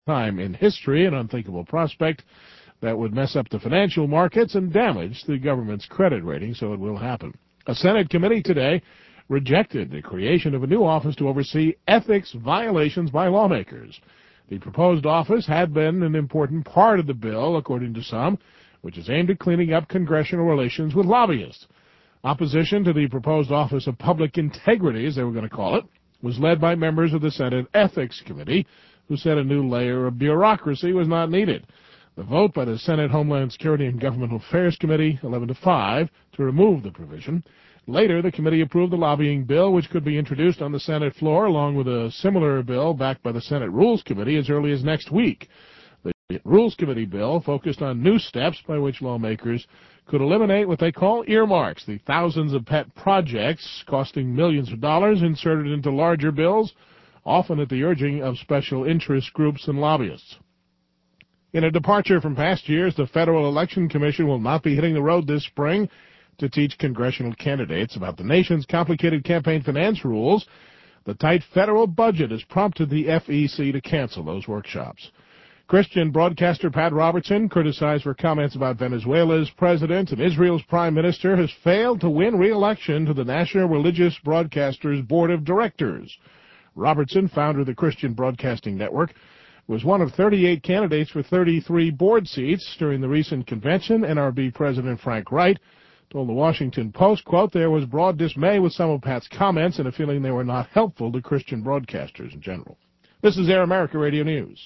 time in history, an unthinkable prospect that would mess up the financial markets and damage the government's credit rating, so it will happen. A Senate committee today rejected the creation of a new office to oversee ethics violations by lawmakers. The proposed office had been an important part of the bill, according to some, which is aimed at cleaning up congressional relations with lobbyists. Opposition to the proposed Office of Public Integrity, as they were going to call it, was led by members of the Senate Ethics Committee, who said a new layer of bureaucracy was not needed. The vote by the Senate Homeland Security and Governmental Affairs Committee, 11-5, to remove the provision. Later, the committee approved the lobbying bill, which could be introduced on the Senate floor, along with a similar bill backed by the Senate Rules Committee as early as next week. The Rules Committee bill focused on new steps by which lawmakers could eliminate what they call earmarks, the thousands of pet projects costing millions of dollars inserted into larger bills, often at the urging of special interest groups and lobbyists. In a departure from past years, the Federal Election Commission will not be hitting the road this spring to teach congressional candidates about the nation's complicated campaign finance rules. The tight federal budget has prompted the FEC to cancel those workshops. Christian broadcaster Pat Robertson, criticized for comments about Venezuela's president and Israel's prime minister, has failed to win re-election to the National Religious Broadcasters Board of Directors. Robertson, founder of the Christian Broadcasting Network, was one of 38 candidates for 33 board seats during the recent convention. NRB President Frank Wright told the Washington Post, quote, "There was broad dismay with some of Pat's comments and a feeling they were not helpful to Christian broadcasters in general." This is Air America Radio News.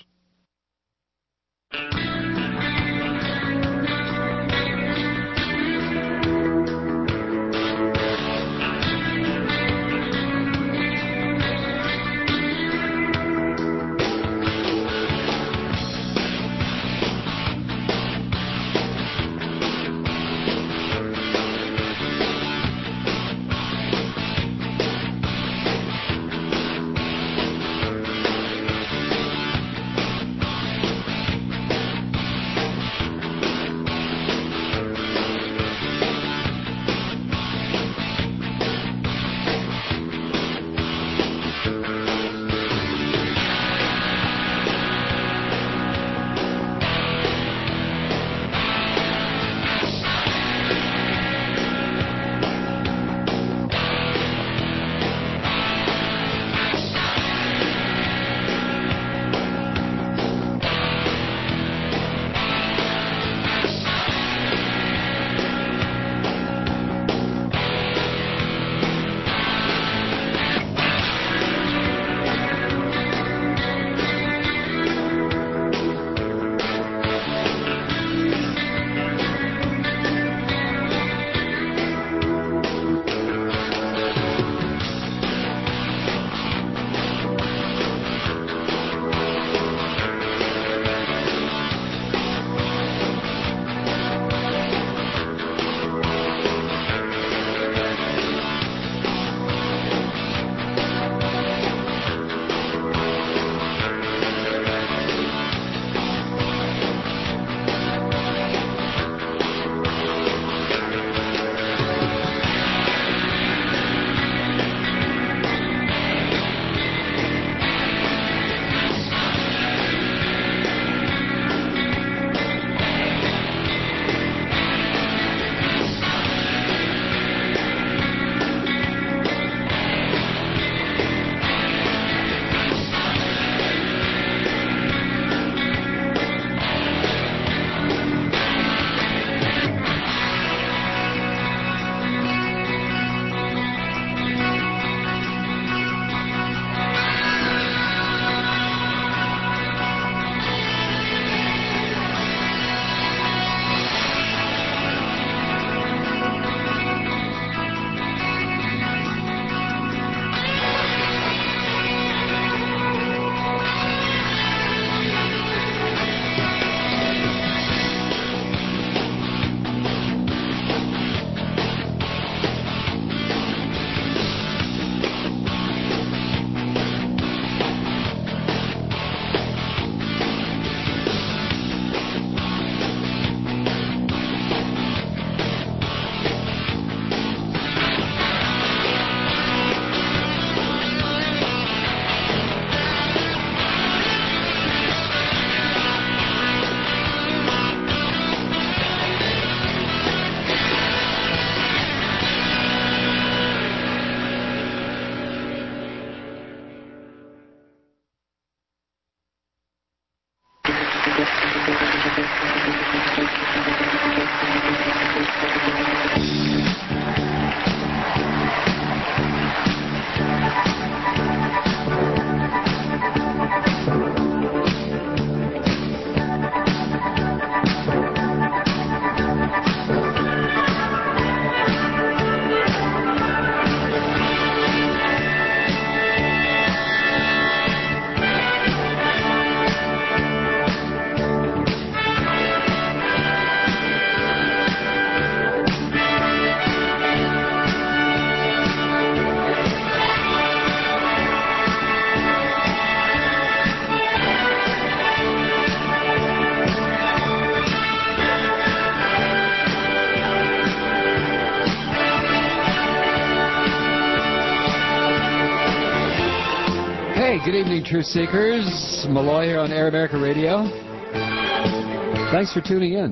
Truth Seekers. Malloy here on Air America Radio. Thanks for tuning in.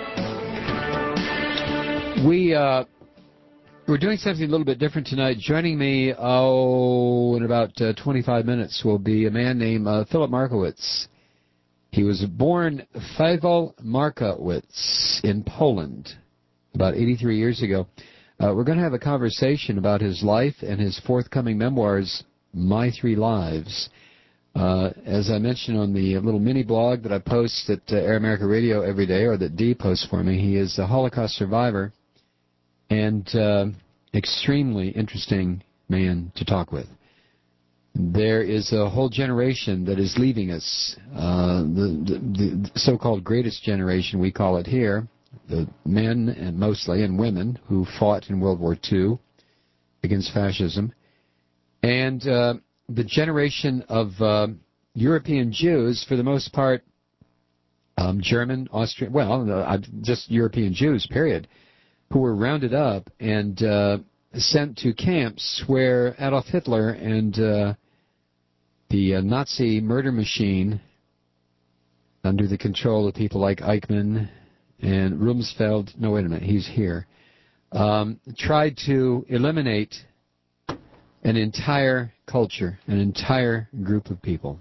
We're doing something a little bit different tonight. Joining me, in about 25 minutes will be a man named Philip Markowitz. He was born Fawel Markowitz in Poland about 83 years ago. We're going to have a conversation about his life and his forthcoming memoirs, My Three Lives. As I mentioned on the little mini blog that I post at Air America Radio every day, or that Dee posts for me, he is a Holocaust survivor and extremely interesting man to talk with. There is a whole generation that is leaving us, the so-called greatest generation, we call it here, the men and mostly and women who fought in World War II against fascism, and the generation of European Jews, for the most part, German, Austrian, just European Jews, period, who were rounded up and sent to camps where Adolf Hitler and the Nazi murder machine, under the control of people like Eichmann and Rumsfeld, no, wait a minute, he's here, tried to eliminate an entire culture, an entire group of people.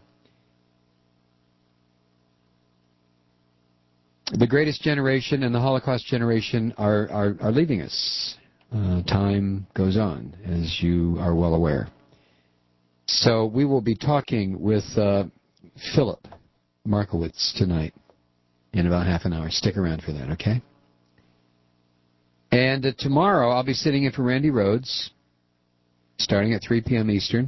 The greatest generation and the Holocaust generation are leaving us. Time goes on, as you are well aware. So we will be talking with Philip Markowitz tonight in about half an hour. Stick around for that, okay? And tomorrow I'll be sitting in for Randy Rhodes, starting at 3 p.m. Eastern.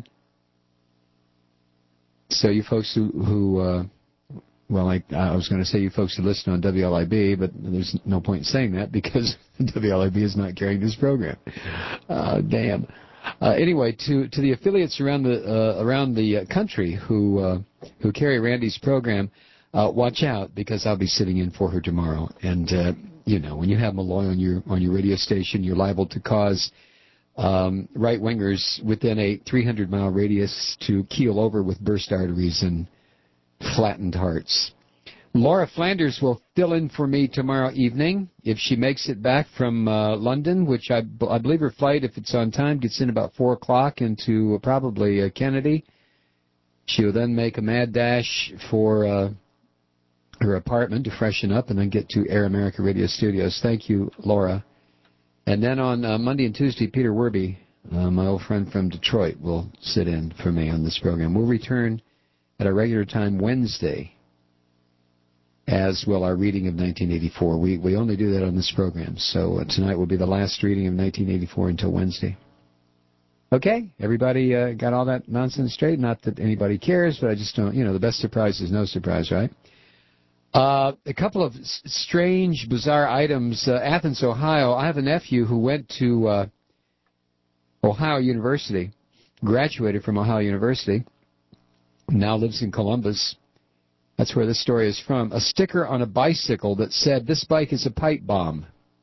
So you folks who I was going to say you folks who listen on WLIB, but there's no point in saying that because WLIB is not carrying this program. Damn. Anyway, to the affiliates around the country who carry Randy's program, watch out because I'll be sitting in for her tomorrow. And when you have Malloy on your radio station, you're liable to cause right-wingers within a 300-mile radius to keel over with burst arteries and flattened hearts. Laura Flanders will fill in for me tomorrow evening if she makes it back from London, which I believe her flight, if it's on time, gets in about 4 o'clock into probably Kennedy. She'll then make a mad dash for her apartment to freshen up and then get to Air America Radio Studios. Thank you, Laura. And then on Monday and Tuesday, Peter Werby, my old friend from Detroit, will sit in for me on this program. We'll return at our regular time Wednesday, as will our reading of 1984. We only do that on this program, so tonight will be the last reading of 1984 until Wednesday. Okay, everybody got all that nonsense straight? Not that anybody cares, but I just don't, the best surprise is no surprise, right? A couple of strange, bizarre items. Athens, Ohio. I have a nephew who went to Ohio University, graduated from Ohio University, now lives in Columbus. That's where this story is from. A sticker on a bicycle that said, "This bike is a pipe bomb,"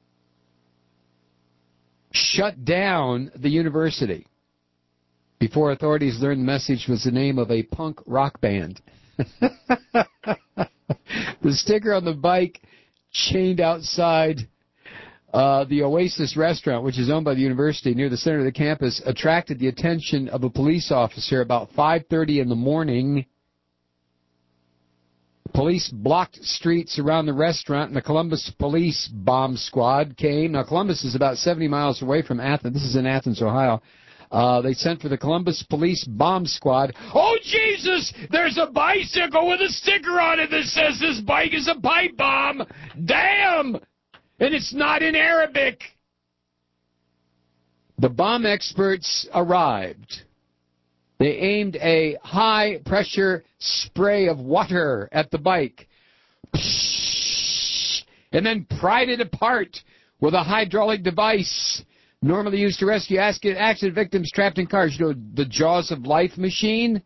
shut down the university before authorities learned the message was the name of a punk rock band. The sticker on the bike chained outside the Oasis restaurant, which is owned by the university near the center of the campus, attracted the attention of a police officer about 5:30 in the morning. Police blocked streets around the restaurant, and the Columbus Police Bomb Squad came. Now, Columbus is about 70 miles away from Athens. This is in Athens, Ohio. They sent for the Columbus Police Bomb Squad. Oh, Jesus! There's a bicycle with a sticker on it that says this bike is a pipe bomb! Damn! And it's not in Arabic. The bomb experts arrived. They aimed a high-pressure spray of water at the bike and then pried it apart with a hydraulic device normally used to rescue accident victims trapped in cars. You know, the Jaws of Life machine?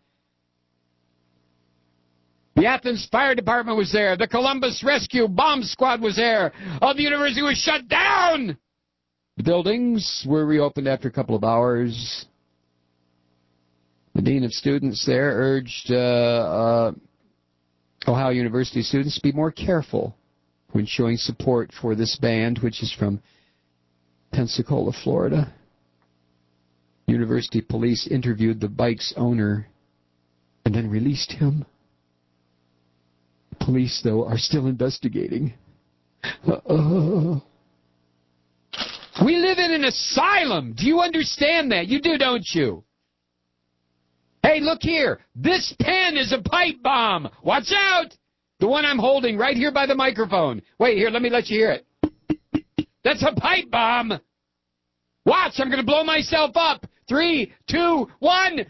The Athens Fire Department was there. The Columbus Rescue Bomb Squad was there. The university was shut down. The buildings were reopened after a couple of hours. The dean of students there urged Ohio University students to be more careful when showing support for this band, which is from Pensacola, Florida. University police interviewed the bike's owner and then released him. Police, though, are still investigating. We live in an asylum. Do you understand that? You do, don't you? Hey, look here. This pen is a pipe bomb. Watch out. The one I'm holding right here by the microphone. Wait, here, let me let you hear it. That's a pipe bomb. Watch, I'm going to blow myself up. 3, 2, 1.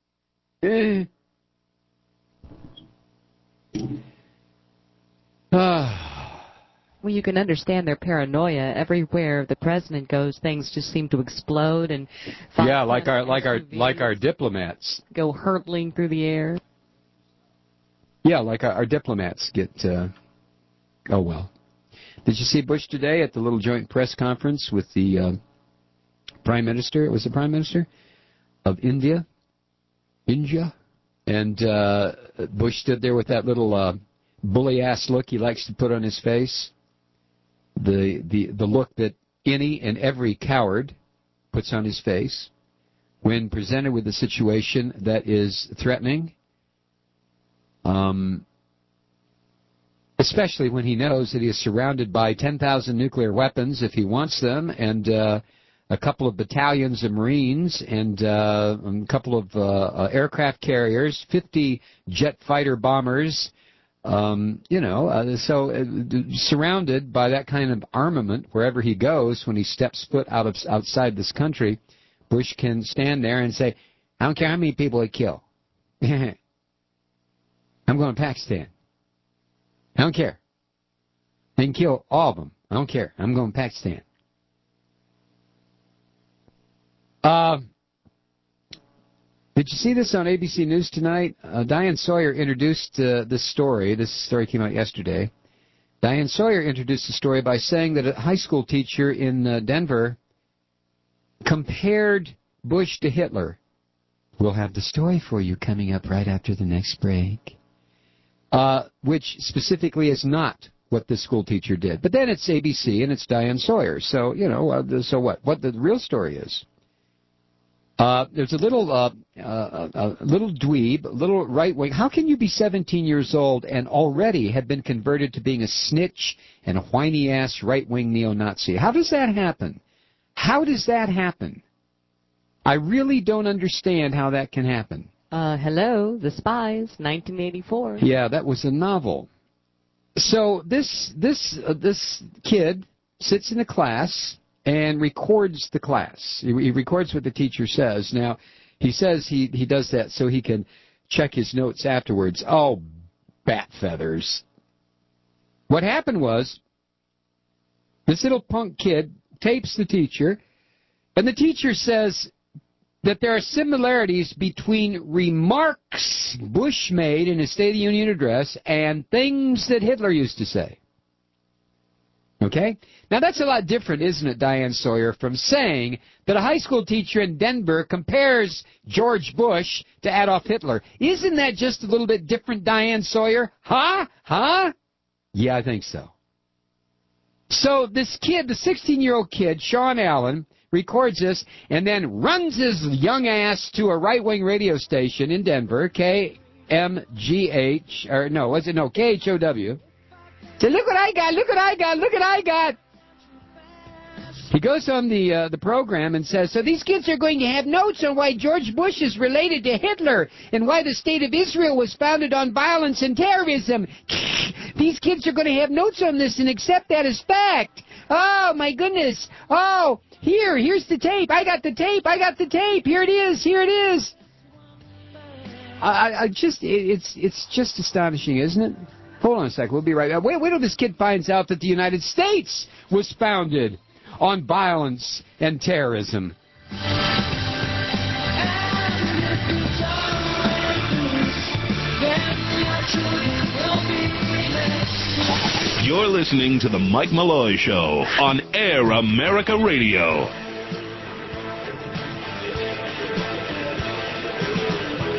Well, you can understand their paranoia. Everywhere the president goes, things just seem to explode and like our diplomats go hurtling through the air. Yeah, like our diplomats get. Oh well. Did you see Bush today at the little joint press conference with the prime minister? It was the prime minister of India, and Bush stood there with that little bully-ass look he likes to put on his face. The look that any and every coward puts on his face when presented with a situation that is threatening, especially when he knows that he is surrounded by 10,000 nuclear weapons if he wants them, and a couple of battalions of Marines, and a couple of aircraft carriers, 50 jet fighter bombers, surrounded by that kind of armament wherever he goes. When he steps foot outside this country, Bush can stand there and say, I don't care how many people I kill. I'm going to Pakistan. I don't care. They can kill all of them. I don't care. I'm going to Pakistan. Did you see this on ABC News tonight? Diane Sawyer introduced this story. This story came out yesterday. Diane Sawyer introduced the story by saying that a high school teacher in Denver compared Bush to Hitler. We'll have the story for you coming up right after the next break. Which specifically is not what this school teacher did. But then it's ABC and it's Diane Sawyer. So, so what? What the real story is. There's a little dweeb, a little right-wing. How can you be 17 years old and already have been converted to being a snitch and a whiny-ass right-wing neo-Nazi? How does that happen? How does that happen? I really don't understand how that can happen. Hello, The Spies, 1984. Yeah, that was a novel. So this kid sits in a class and records the class. He records what the teacher says. Now, he says he does that so he can check his notes afterwards. Oh, bat feathers. What happened was, this little punk kid tapes the teacher, and the teacher says that there are similarities between remarks Bush made in his State of the Union address and things that Hitler used to say. Okay? Now, that's a lot different, isn't it, Diane Sawyer, from saying that a high school teacher in Denver compares George Bush to Adolf Hitler. Isn't that just a little bit different, Diane Sawyer? Huh? Yeah, I think so. So this kid, the 16-year-old kid, Sean Allen, records this and then runs his young ass to a right-wing radio station in Denver, KHOW. So look what I got. He goes on the program and says, so these kids are going to have notes on why George Bush is related to Hitler and why the State of Israel was founded on violence and terrorism. These kids are going to have notes on this and accept that as fact. Oh, my goodness. Oh, here's the tape. I got the tape. Here it is. It's just astonishing, isn't it? Hold on a second. We'll be right back. Wait till this kid finds out that the United States was founded on violence and terrorism. You're listening to The Mike Malloy Show on Air America Radio.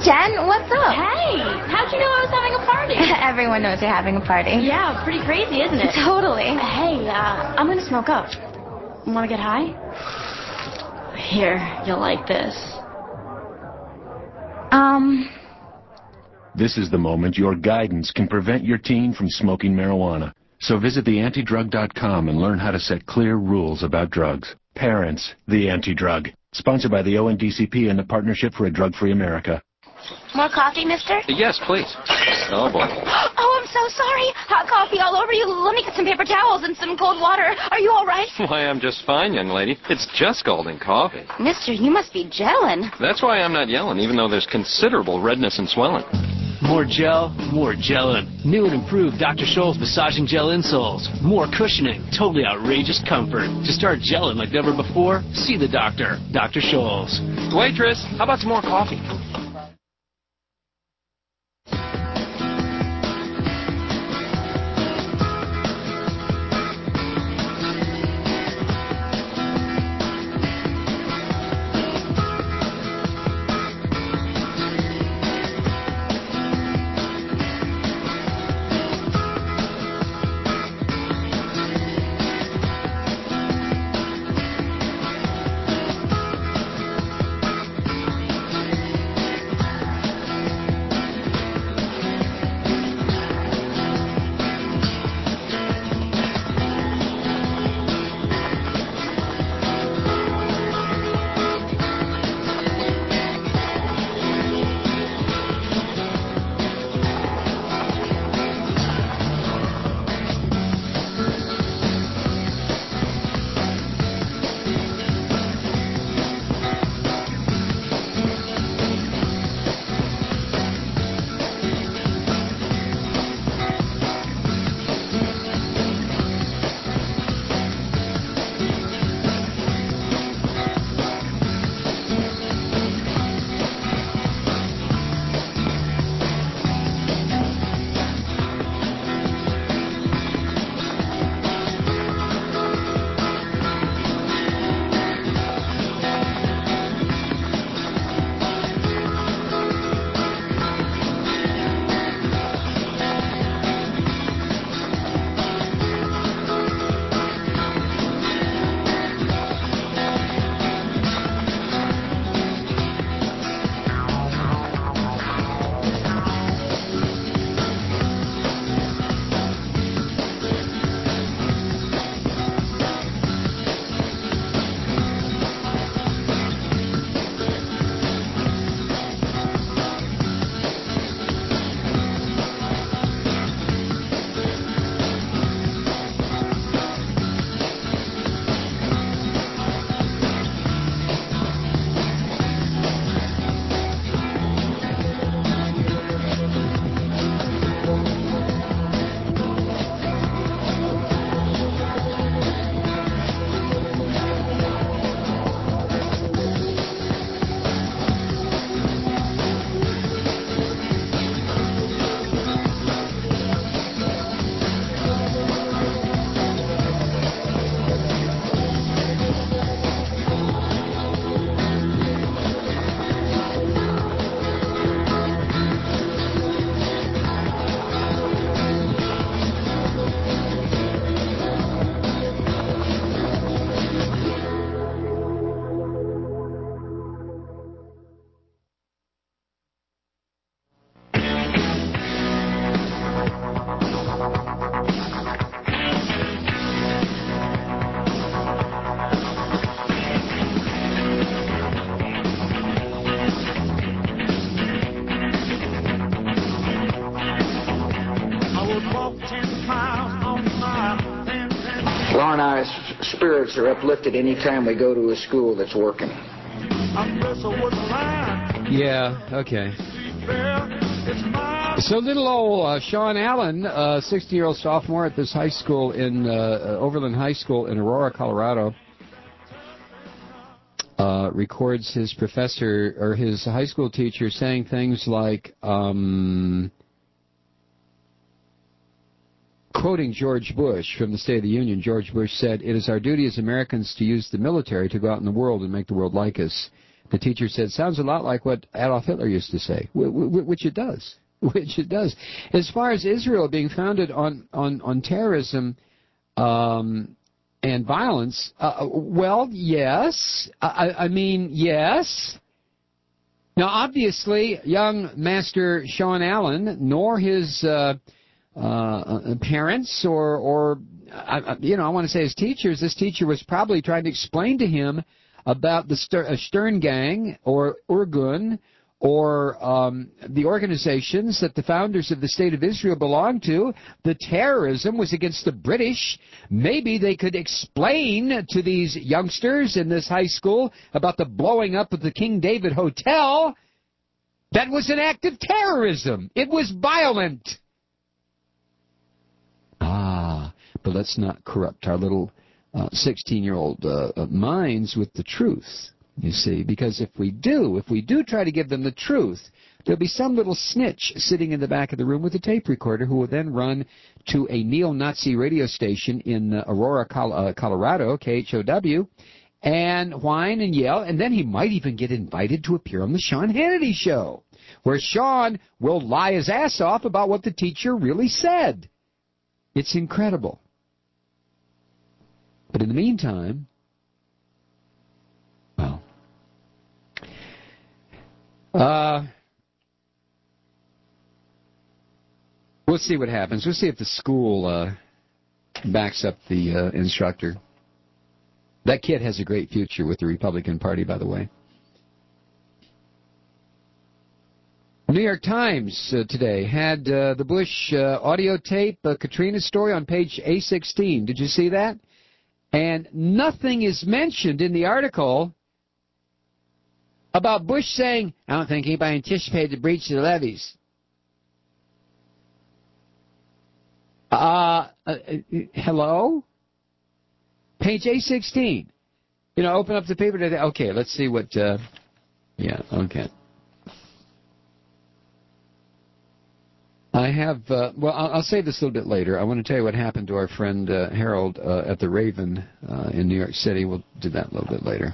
Jen, what's up? Hey, how'd you know I was having a party? Everyone knows you're having a party. Yeah, pretty crazy, isn't it? Totally. Hey, I'm gonna smoke up. Wanna get high? Here, you'll like this. This is the moment your guidance can prevent your teen from smoking marijuana. So visit theantidrug.com and learn how to set clear rules about drugs. Parents, the Anti-Drug. Sponsored by the ONDCP and the Partnership for a Drug-Free America. More coffee, mister? Yes, please. Oh, boy. Oh, I'm so sorry. Hot coffee all over you. Let me get some paper towels and some cold water. Are you all right? Why, I'm just fine, young lady. It's just golden coffee. Mister, you must be gelling. That's why I'm not yelling, even though there's considerable redness and swelling. More gel, more gelling. New and improved Dr. Scholl's massaging gel insoles. More cushioning, totally outrageous comfort. To start gelling like never before, see the doctor. Dr. Scholl's. Waitress, how about some more coffee? Laura and I's spirits are uplifted any time we go to a school that's working. Yeah, okay. So little old Sean Allen, 60-year-old sophomore at this high school in Overland High School in Aurora, Colorado, records his professor or his high school teacher saying things like, quoting George Bush from the State of the Union, George Bush said, "It is our duty as Americans to use the military to go out in the world and make the world like us. The teacher said, sounds a lot like what Adolf Hitler used to say, which it does. Which it does. As far as Israel being founded on terrorism and violence, well, yes. I mean, yes. Now, obviously, young Master Sean Allen, nor his parents or I want to say his teachers, this teacher was probably trying to explain to him about the Stern Gang or Irgun or the organizations that the founders of the State of Israel belonged to. The terrorism was against the British. Maybe they could explain to these youngsters in this high school about the blowing up of the King David Hotel. That was an act of terrorism. It was violent. But let's not corrupt our little 16-year-old minds with the truth, you see, because if we do try to give them the truth, there'll be some little snitch sitting in the back of the room with a tape recorder who will then run to a neo-Nazi radio station in Aurora, Colorado, KHOW, and whine and yell, and then he might even get invited to appear on the Sean Hannity show, where Sean will lie his ass off about what the teacher really said. It's incredible. But in the meantime, well, we'll see what happens. We'll see if the school backs up the instructor. That kid has a great future with the Republican Party, by the way. New York Times today had the Bush audio tape, Katrina story on page A16. Did you see that? And nothing is mentioned in the article about Bush saying, I don't think anybody anticipated the breach of the levees. Hello? Page A16. Open up the paper today. Okay, let's see what, yeah, okay. I have, I'll say this a little bit later. I want to tell you what happened to our friend Harold at the Raven in New York City. We'll do that a little bit later.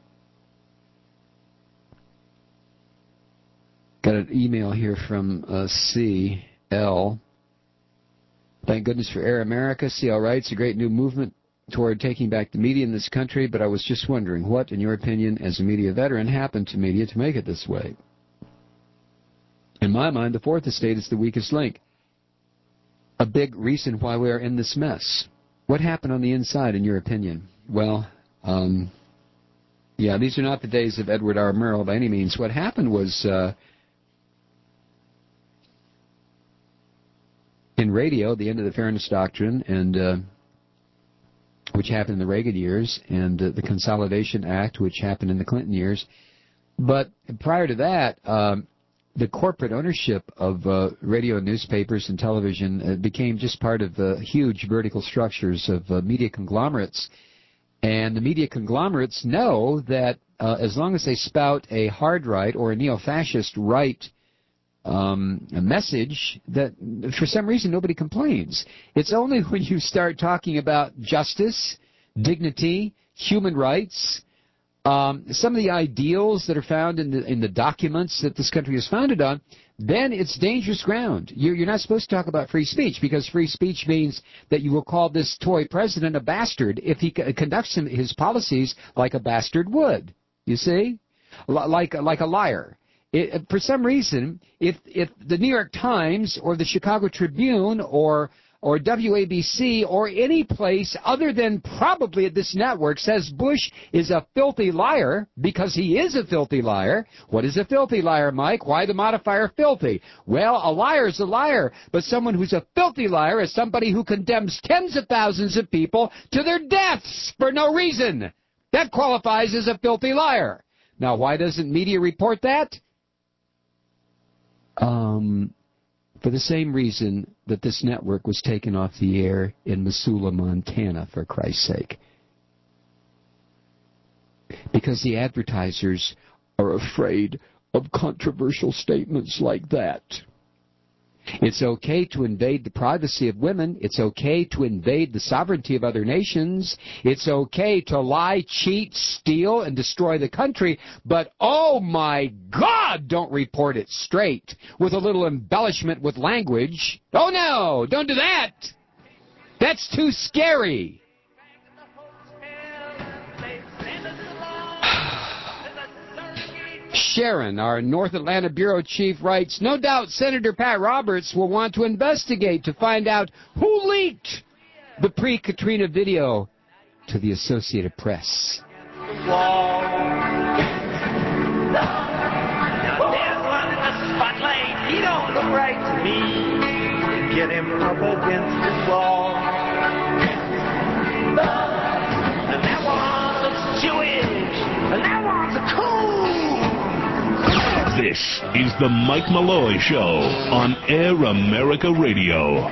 Got an email here from CL. Thank goodness for Air America. CL writes, a great new movement toward taking back the media in this country, but I was just wondering, what, in your opinion, as a media veteran, happened to media to make it this way? In my mind, the fourth estate is the weakest link. A big reason why we are in this mess. What happened on the inside, in your opinion? Well, yeah, these are not the days of Edward R. Murrow by any means. What happened was in radio, the end of the Fairness Doctrine, and which happened in the Reagan years, and the Consolidation Act, which happened in the Clinton years. But prior to that, the corporate ownership of radio and newspapers and television became just part of the huge vertical structures of media conglomerates. And the media conglomerates know that as long as they spout a hard right or a neo-fascist right message, that for some reason nobody complains. It's only when you start talking about justice, dignity, human rights, some of the ideals that are found in the documents that this country is founded on, then it's dangerous ground. You're not supposed to talk about free speech, because free speech means that you will call this toy president a bastard if he conducts his policies like a bastard would. You see? Like a liar. For some reason, if the New York Times or the Chicago Tribune or WABC or any place other than probably this network says Bush is a filthy liar, because he is a filthy liar. What is a filthy liar, Mike? Why the modifier filthy? Well, a liar is a liar, but someone who's a filthy liar is somebody who condemns tens of thousands of people to their deaths for no reason. That qualifies as a filthy liar. Now, why doesn't media report that? For the same reason that this network was taken off the air in Missoula, Montana, for Christ's sake. Because the advertisers are afraid of controversial statements like that. It's okay to invade the privacy of women. It's okay to invade the sovereignty of other nations. It's okay to lie, cheat, steal, and destroy the country. But, oh my God, don't report it straight with a little embellishment with language. Oh no, don't do that. That's too scary. Sharon, our North Atlanta Bureau Chief, writes, no doubt Senator Pat Roberts will want to investigate to find out who leaked the pre-Katrina video to the Associated Press. He don't look right to me. Get him up against the wall. And that one looks Jewish. And that one's a cool. This is the Mike Malloy Show on Air America Radio.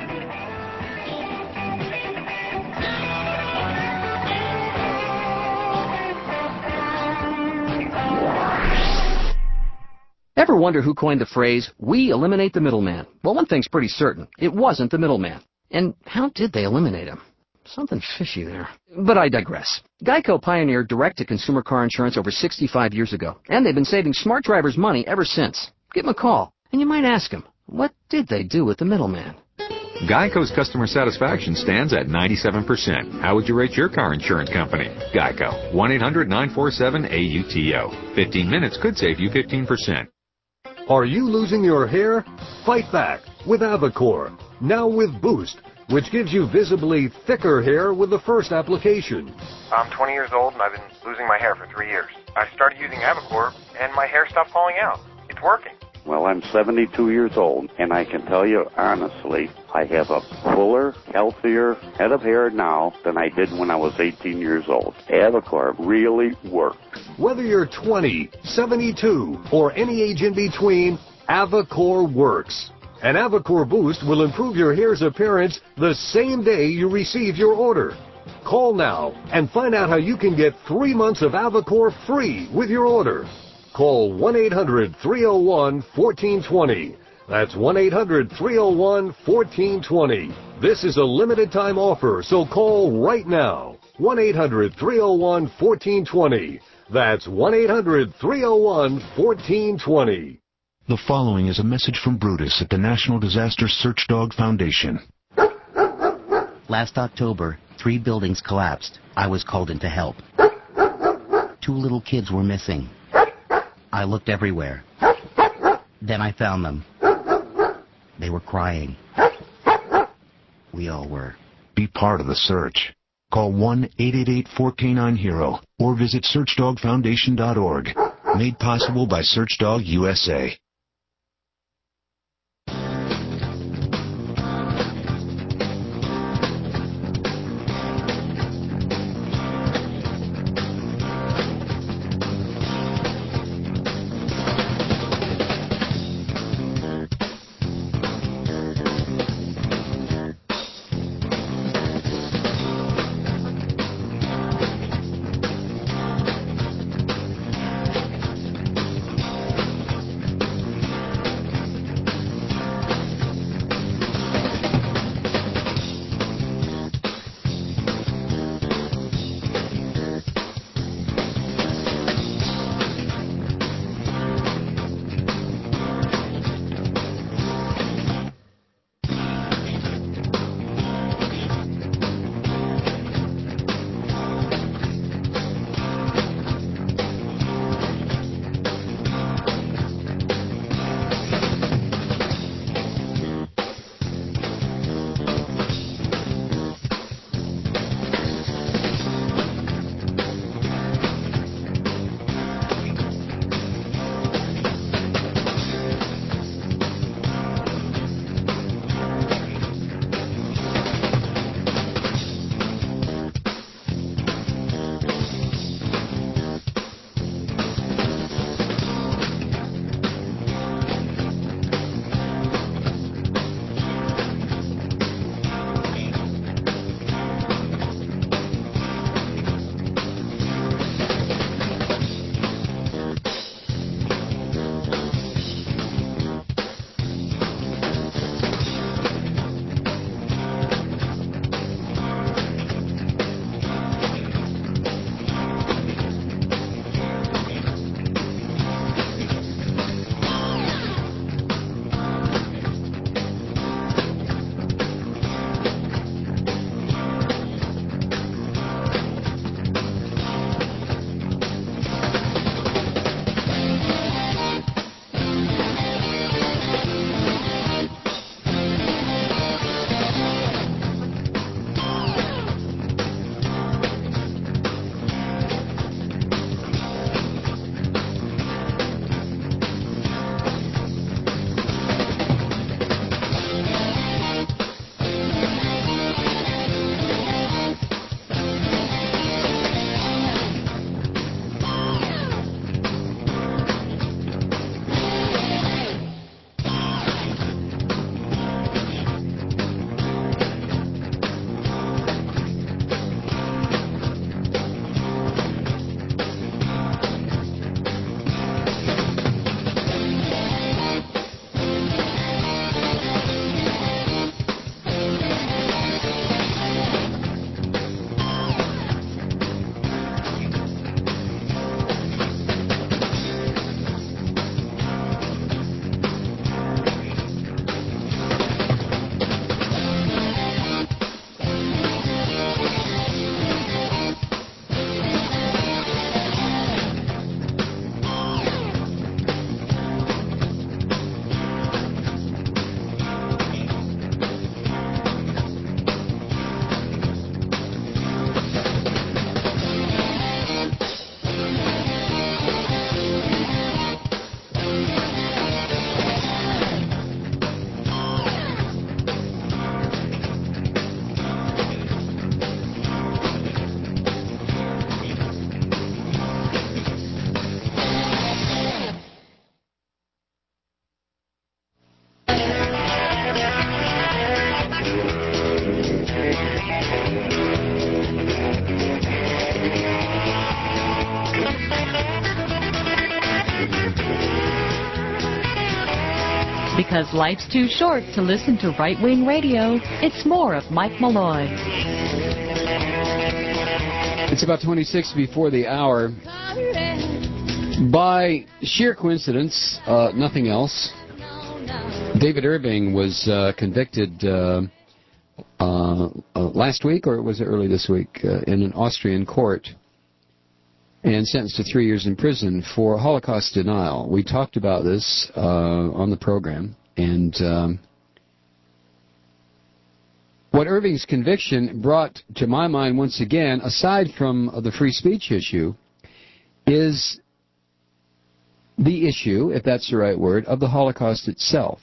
Ever wonder who coined the phrase, "We eliminate the middleman"? Well, one thing's pretty certain. It wasn't the middleman. And how did they eliminate him? Something fishy there. But I digress. Geico pioneered direct-to-consumer car insurance over 65 years ago, and they've been saving smart drivers money ever since. Give them a call, and you might ask them, what did they do with the middleman? Geico's customer satisfaction stands at 97%. How would you rate your car insurance company? Geico. 1-800-947-AUTO. 15 minutes could save you 15%. Are you losing your hair? Fight back with Avacor. Now with Boost, which gives you visibly thicker hair with the first application. I'm 20 years old and I've been losing my hair for 3 years. I started using Avacor and my hair stopped falling out. It's working. Well, I'm 72 years old, and I can tell you honestly, I have a fuller, healthier head of hair now than I did when I was 18 years old. Avacor really worked. Whether you're 20, 72, or any age in between, Avacor works. And Avacor Boost will improve your hair's appearance the same day you receive your order. Call now and find out how you can get 3 months of Avacor free with your order. Call 1-800-301-1420. That's 1-800-301-1420. This is a limited time offer, so call right now. 1-800-301-1420. That's 1-800-301-1420. The following is a message from Brutus at the National Disaster Search Dog Foundation. Last October, 3 buildings collapsed. I was called in to help. 2 little kids were missing. I looked everywhere. Then I found them. They were crying. We all were. Be part of the search. Call 1-888-4K9-HERO or visit SearchDogFoundation.org. Made possible by SearchDog USA. Because life's too short to listen to right-wing radio, it's more of Mike Malloy. It's about 26 before the hour. By sheer coincidence, nothing else, David Irving was convicted last week, or was it early this week, in an Austrian court and sentenced to 3 years in prison for Holocaust denial. We talked about this on the program, and what Irving's conviction brought to my mind once again, aside from the free speech issue, is the issue, if that's the right word, of the Holocaust itself.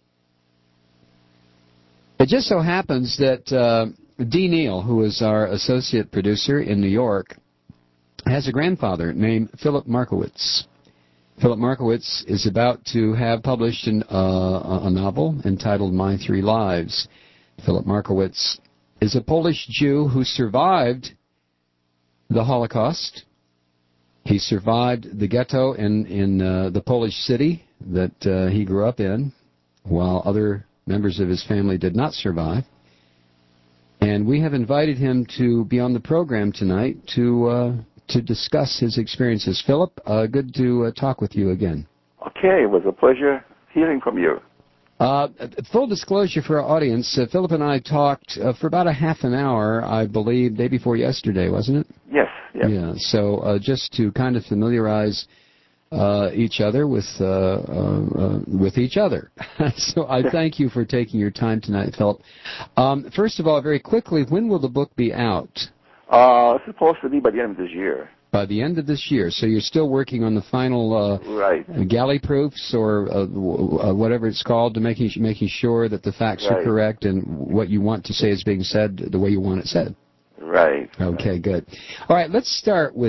It just so happens that Dee Neal, who is our associate producer in New York, has a grandfather named Philip Markowitz. Philip Markowitz is about to have published a novel entitled My Three Lives. Philip Markowitz is a Polish Jew who survived the Holocaust. He survived the ghetto in the Polish city that he grew up in, while other members of his family did not survive. And we have invited him to be on the program tonight to discuss his experiences. Philip, good to talk with you again. Okay, it was a pleasure hearing from you. Full disclosure for our audience, Philip and I talked for about a half an hour, I believe, day before yesterday, wasn't it? Yes. Yeah, so just to kind of familiarize each other with each other. So I thank you for taking your time tonight, Philip. First of all, very quickly, when will the book be out? It's supposed to be by the end of this year. By the end of this year. So you're still working on the final galley proofs or whatever it's called, to making sure that the facts are correct and what you want to say is being said the way you want it said. Right. Okay, good. All right, let's start with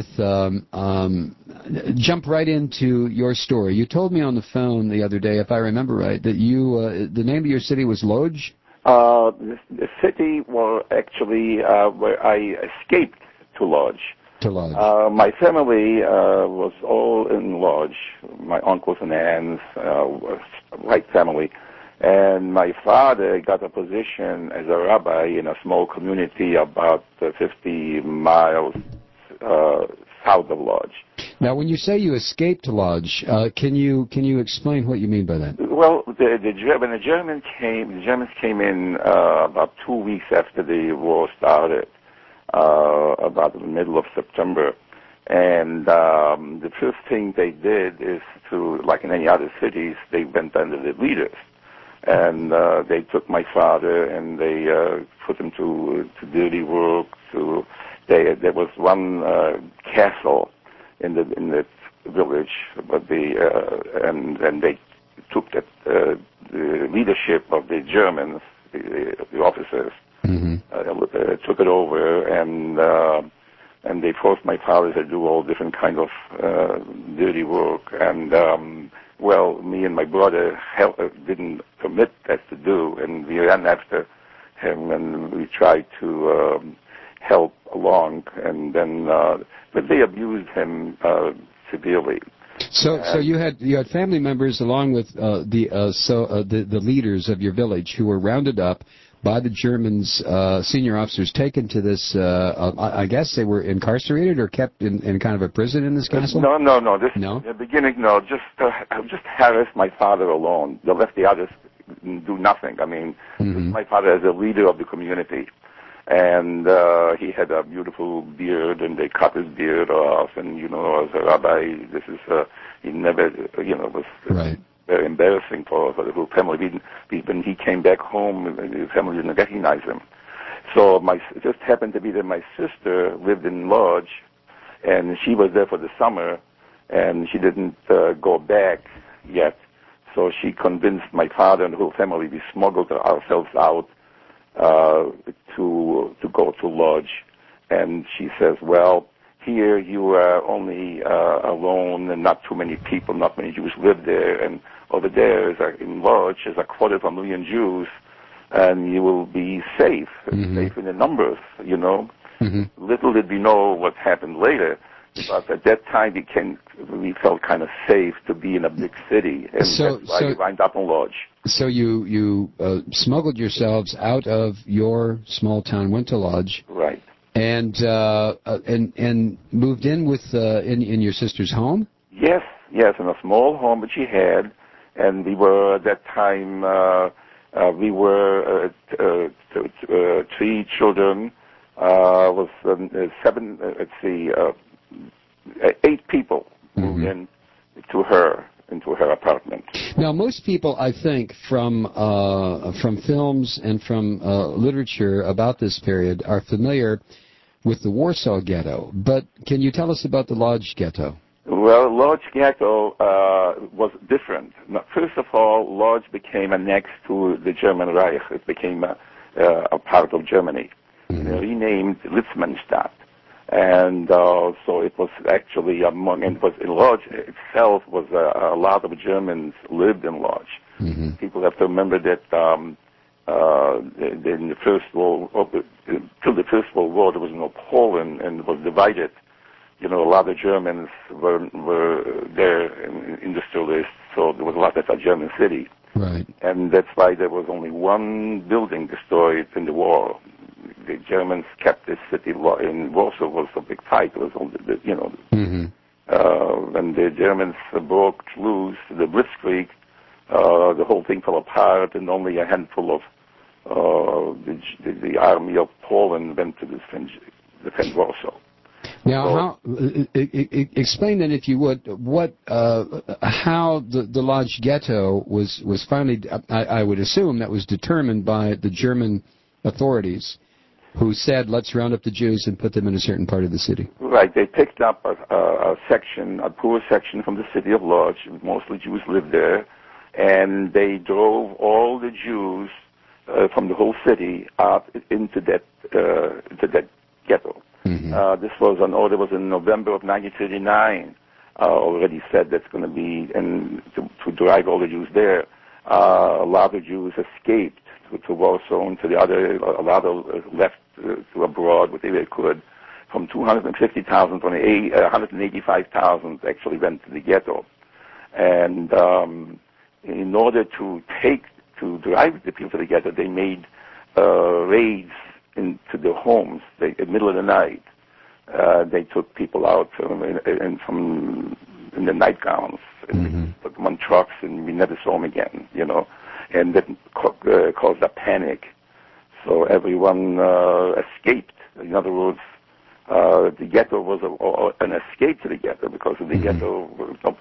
jump right into your story. You told me on the phone the other day, if I remember right, that you the name of your city was Lodz? The city was actually where I escaped to Lodz. My family was all in Lodz. My uncles and aunts, white family. And my father got a position as a rabbi in a small community about 50 miles south of Lodz. Now, when you say you escaped to Lodz, can you explain what you mean by that? Well, when the Germans came in about 2 weeks after the war started, about the middle of September. And the first thing they did is to, like in any other cities, they went under the leaders. And they took my father and they put him to dirty work. There was one castle in the village, but and they took the leadership of the Germans, the officers, took it over, and they forced my father to do all different kind of dirty work. And well, me and my brother didn't permit that to do, and we ran after him, and we tried to help along, and then but they abused him severely. So you had family members along with the leaders of your village who were rounded up by the Germans, senior officers, taken to this. I guess they were incarcerated or kept in kind of a prison in this castle. No. In the beginning, no. Just harassed my father alone. They left the others do nothing. I mean, my father is a leader of the community. And he had a beautiful beard, and they cut his beard off. And as a rabbi, he never, was very embarrassing for the whole family. When he came back home, his family didn't recognize him. So it just happened to be that my sister lived in Lodz, and she was there for the summer, and she didn't go back yet. So she convinced my father and the whole family. We smuggled ourselves out to go to Lodz, and she says, well, here you are only alone, and not too many people, not many Jews live there, and over there in Lodz is 250,000 Jews, and you will be safe, safe in the numbers, Little did we know what happened later, but at that time we felt kind of safe to be in a big city, and that's why we wound up in Lodz. So you smuggled yourselves out of your small town, went to Lodz, Right. and moved in with in your sister's home. Yes, in a small home that she had, and we were at that time. We were 3 children. Was 7. 8 people moved in into her apartment. Now, most people, I think, from films and from literature about this period, are familiar with the Warsaw Ghetto. But can you tell us about the Lodz Ghetto? Well, Lodz Ghetto was different. Now, first of all, Lodz became annexed to the German Reich. It became a part of Germany, renamed Litzmannstadt. And so it was actually Lodz itself was a lot of Germans lived in Lodz. People have to remember that in the First World War, till the First World War, there was no Poland and it was divided. A lot of Germans were there, industrialists, so there was a lot of a German city. Right. And that's why there was only one building destroyed in the war. The Germans kept this city in Warsaw. Was a big fight. It was when the Germans broke loose, the Blitzkrieg, the whole thing fell apart, and only a handful of the army of Poland went to defend Warsaw. Now, explain then, if you would, how the Lodz Ghetto was finally, I would assume that was determined by the German authorities, who said, let's round up the Jews and put them in a certain part of the city. Right. They picked up a section, a poor section from the city of Lodz. Mostly Jews lived there. And they drove all the Jews from the whole city out into that ghetto. This was an order was in November of 1939. Already said that's going to be, and to drive all the Jews there. A lot of Jews escaped to Warsaw and to the other. A lot of left to abroad, whatever they could. From 250,000 to 185,000 actually went to the ghetto. And in order to drive the people to the ghetto, they made raids into the homes in the middle of the night. They took people out from in the nightgowns and put them on trucks, and we never saw them again, and that caused a panic. So everyone escaped. In other words, the ghetto was an escape to the ghetto, because of the ghetto,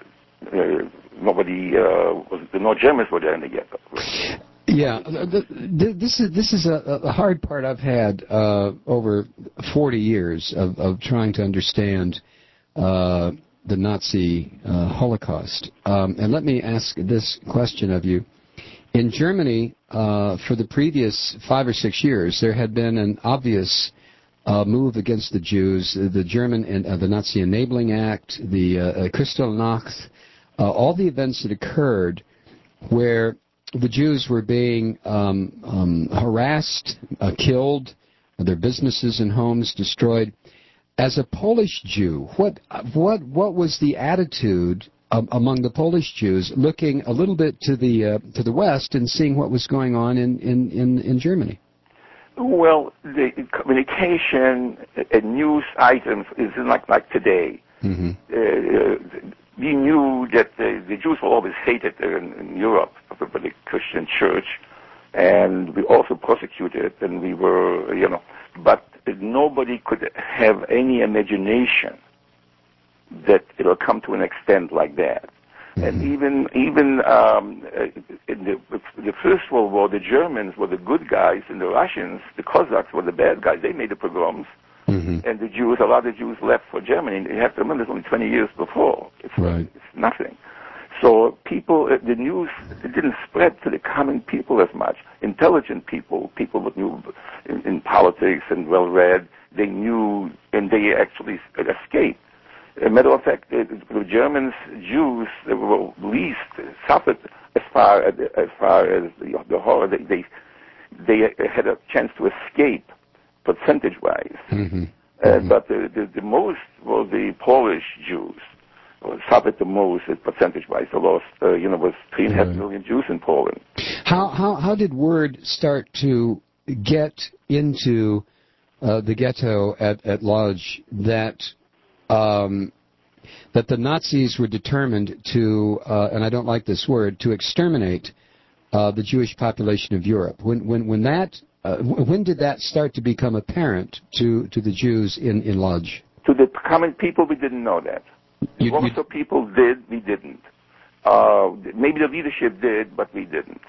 no Germans were there in the ghetto. Yeah, this is a hard part I've had over 40 years of trying to understand the Nazi Holocaust. And let me ask this question of you. In Germany, for the previous 5 or 6 years, there had been an obvious move against the Jews. The German and the Nazi Enabling Act, the Kristallnacht, all the events that occurred where the Jews were being harassed, killed, their businesses and homes destroyed. As a Polish Jew, what was the attitude among the Polish Jews, looking a little bit to the west and seeing what was going on in Germany? Well, the communication and news items isn't like today. We knew that the Jews were always hated in Europe by the Christian church, and we also persecuted, and we were, but nobody could have any imagination that it'll come to an extent like that. And even in the First World War, the Germans were the good guys, and the Russians, the Cossacks, were the bad guys. They made the pogroms. And the Jews, a lot of Jews left for Germany. You have to remember, it's only 20 years before. It's nothing. So people, the news, it didn't spread to the common people as much. Intelligent people that knew in politics and well-read, they knew, and they actually escaped. As a matter of fact, the Germans, Jews, they were least suffered as far as the horror. They had a chance to escape, percentage-wise. But the most were the Polish Jews, suffered the most percentage-wise. The lost, was 3.5 million Jews in Poland. How did word start to get into the ghetto at Lodz that that the Nazis were determined to, and I don't like this word, to exterminate the Jewish population of Europe? When did that start to become apparent to the Jews in Lodz? To the common people, we didn't know that. Most of people did, we didn't. Maybe the leadership did, but we didn't.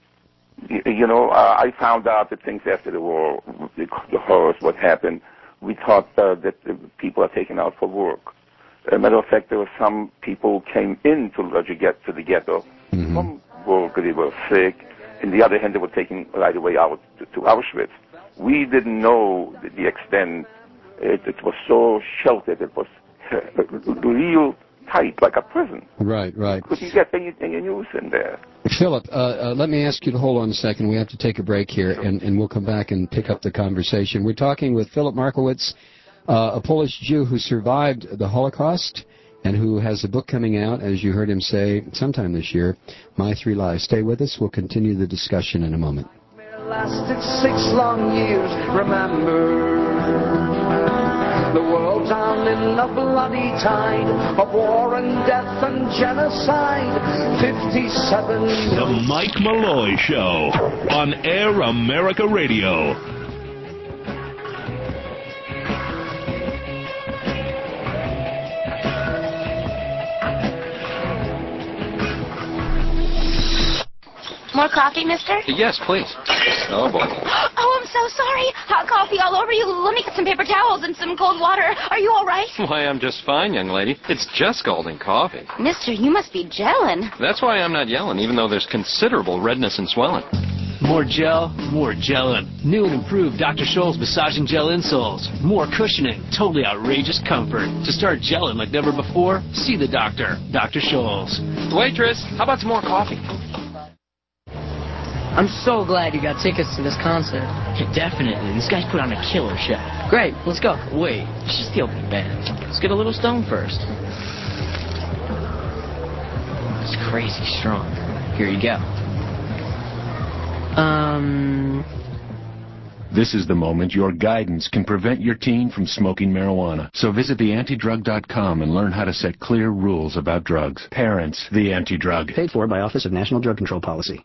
I found out that things after the war, the horrors, what happened, we thought that the people are taken out for work. As a matter of fact, there were some people who came into Lodz to the ghetto from work, they were sick. On the other hand, they were taken right away out to Auschwitz. We didn't know the extent. It was so sheltered. It was real tight, like a prison. Right. Couldn't get any news in there. Philip, let me ask you to hold on a second. We have to take a break here, and we'll come back and pick up the conversation. We're talking with Philip Markowitz, a Polish Jew who survived the Holocaust and who has a book coming out, as you heard him say, sometime this year, My 3 Lives. Stay with us. We'll continue the discussion in a moment. Lasted 6 long years, remember. The world down in a bloody tide of war and death and genocide. 57. The Mike Malloy Show on Air America Radio. More coffee, mister? Yes, please. Oh, boy. Oh, I'm so sorry. Hot coffee all over you. Let me get some paper towels and some cold water. Are you all right? Why, I'm just fine, young lady. It's just scalding coffee. Mister, you must be gelling. That's why I'm not yelling, even though there's considerable redness and swelling. More gel, more gelling. New and improved Dr. Scholl's massaging gel insoles. More cushioning, totally outrageous comfort. To start gelling like never before, see the doctor, Dr. Scholl's. Waitress, how about some more coffee? I'm so glad you got tickets to this concert. Yeah, definitely. This guy's put on a killer show. Great, let's go. Wait, it's just the opening band. Let's get a little stoned first. It's crazy strong. Here you go. This is the moment your guidance can prevent your teen from smoking marijuana. So visit theantidrug.com and learn how to set clear rules about drugs. Parents, the Anti-Drug. Paid for by Office of National Drug Control Policy.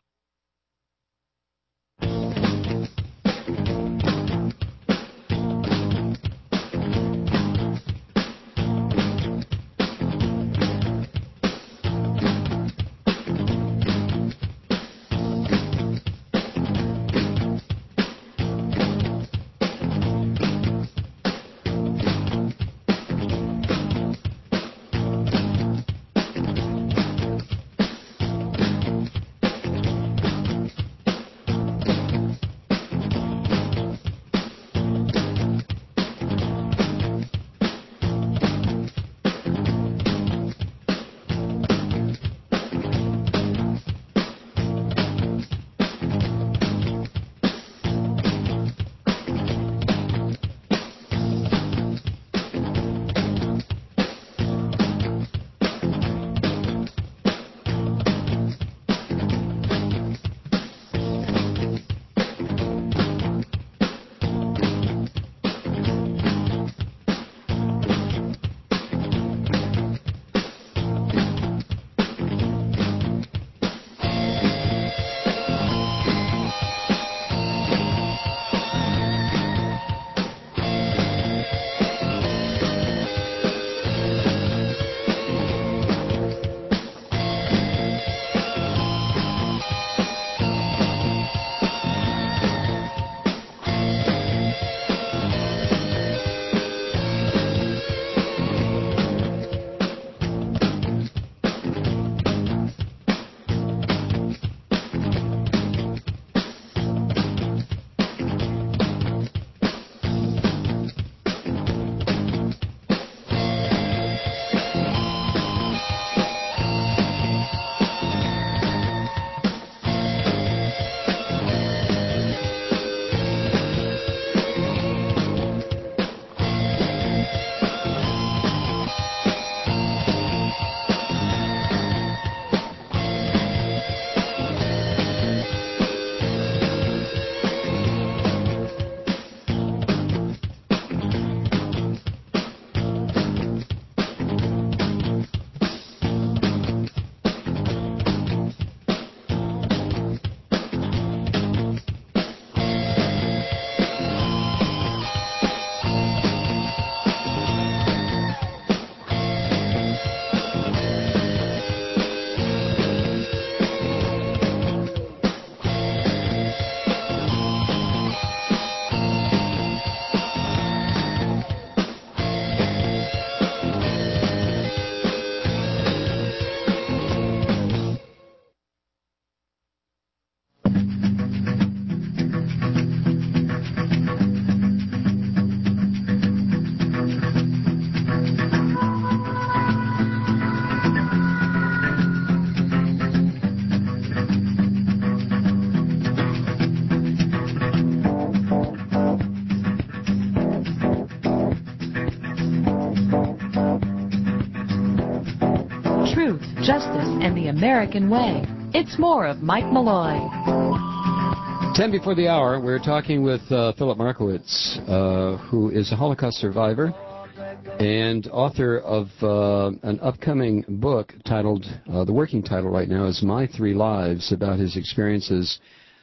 American way. It's more of Mike Malloy. 10 before the hour, we're talking with Philip Markowitz, who is a Holocaust survivor and author of an upcoming book titled, the working title right now is My Three Lives, about his experiences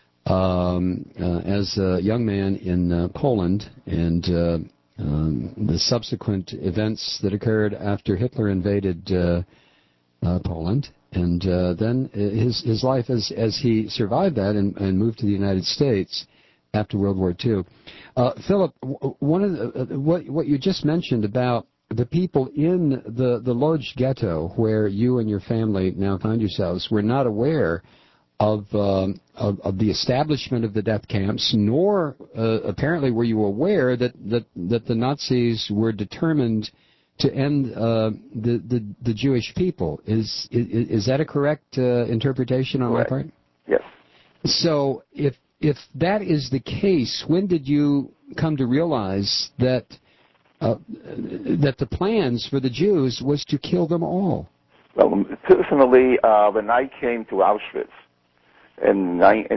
as a young man in Poland and the subsequent events that occurred after Hitler invaded Poland. And then his life as he survived that and moved to the United States after World War II. Philip, one of what you just mentioned about the people in the Lodz ghetto where you and your family now find yourselves were not aware of the establishment of the death camps, nor apparently were you aware that the Nazis were determined to end the Jewish people. Is that a correct interpretation on my part? Yes. So if that is the case, when did you come to realize that the plans for the Jews was to kill them all? Well, personally, when I came to Auschwitz in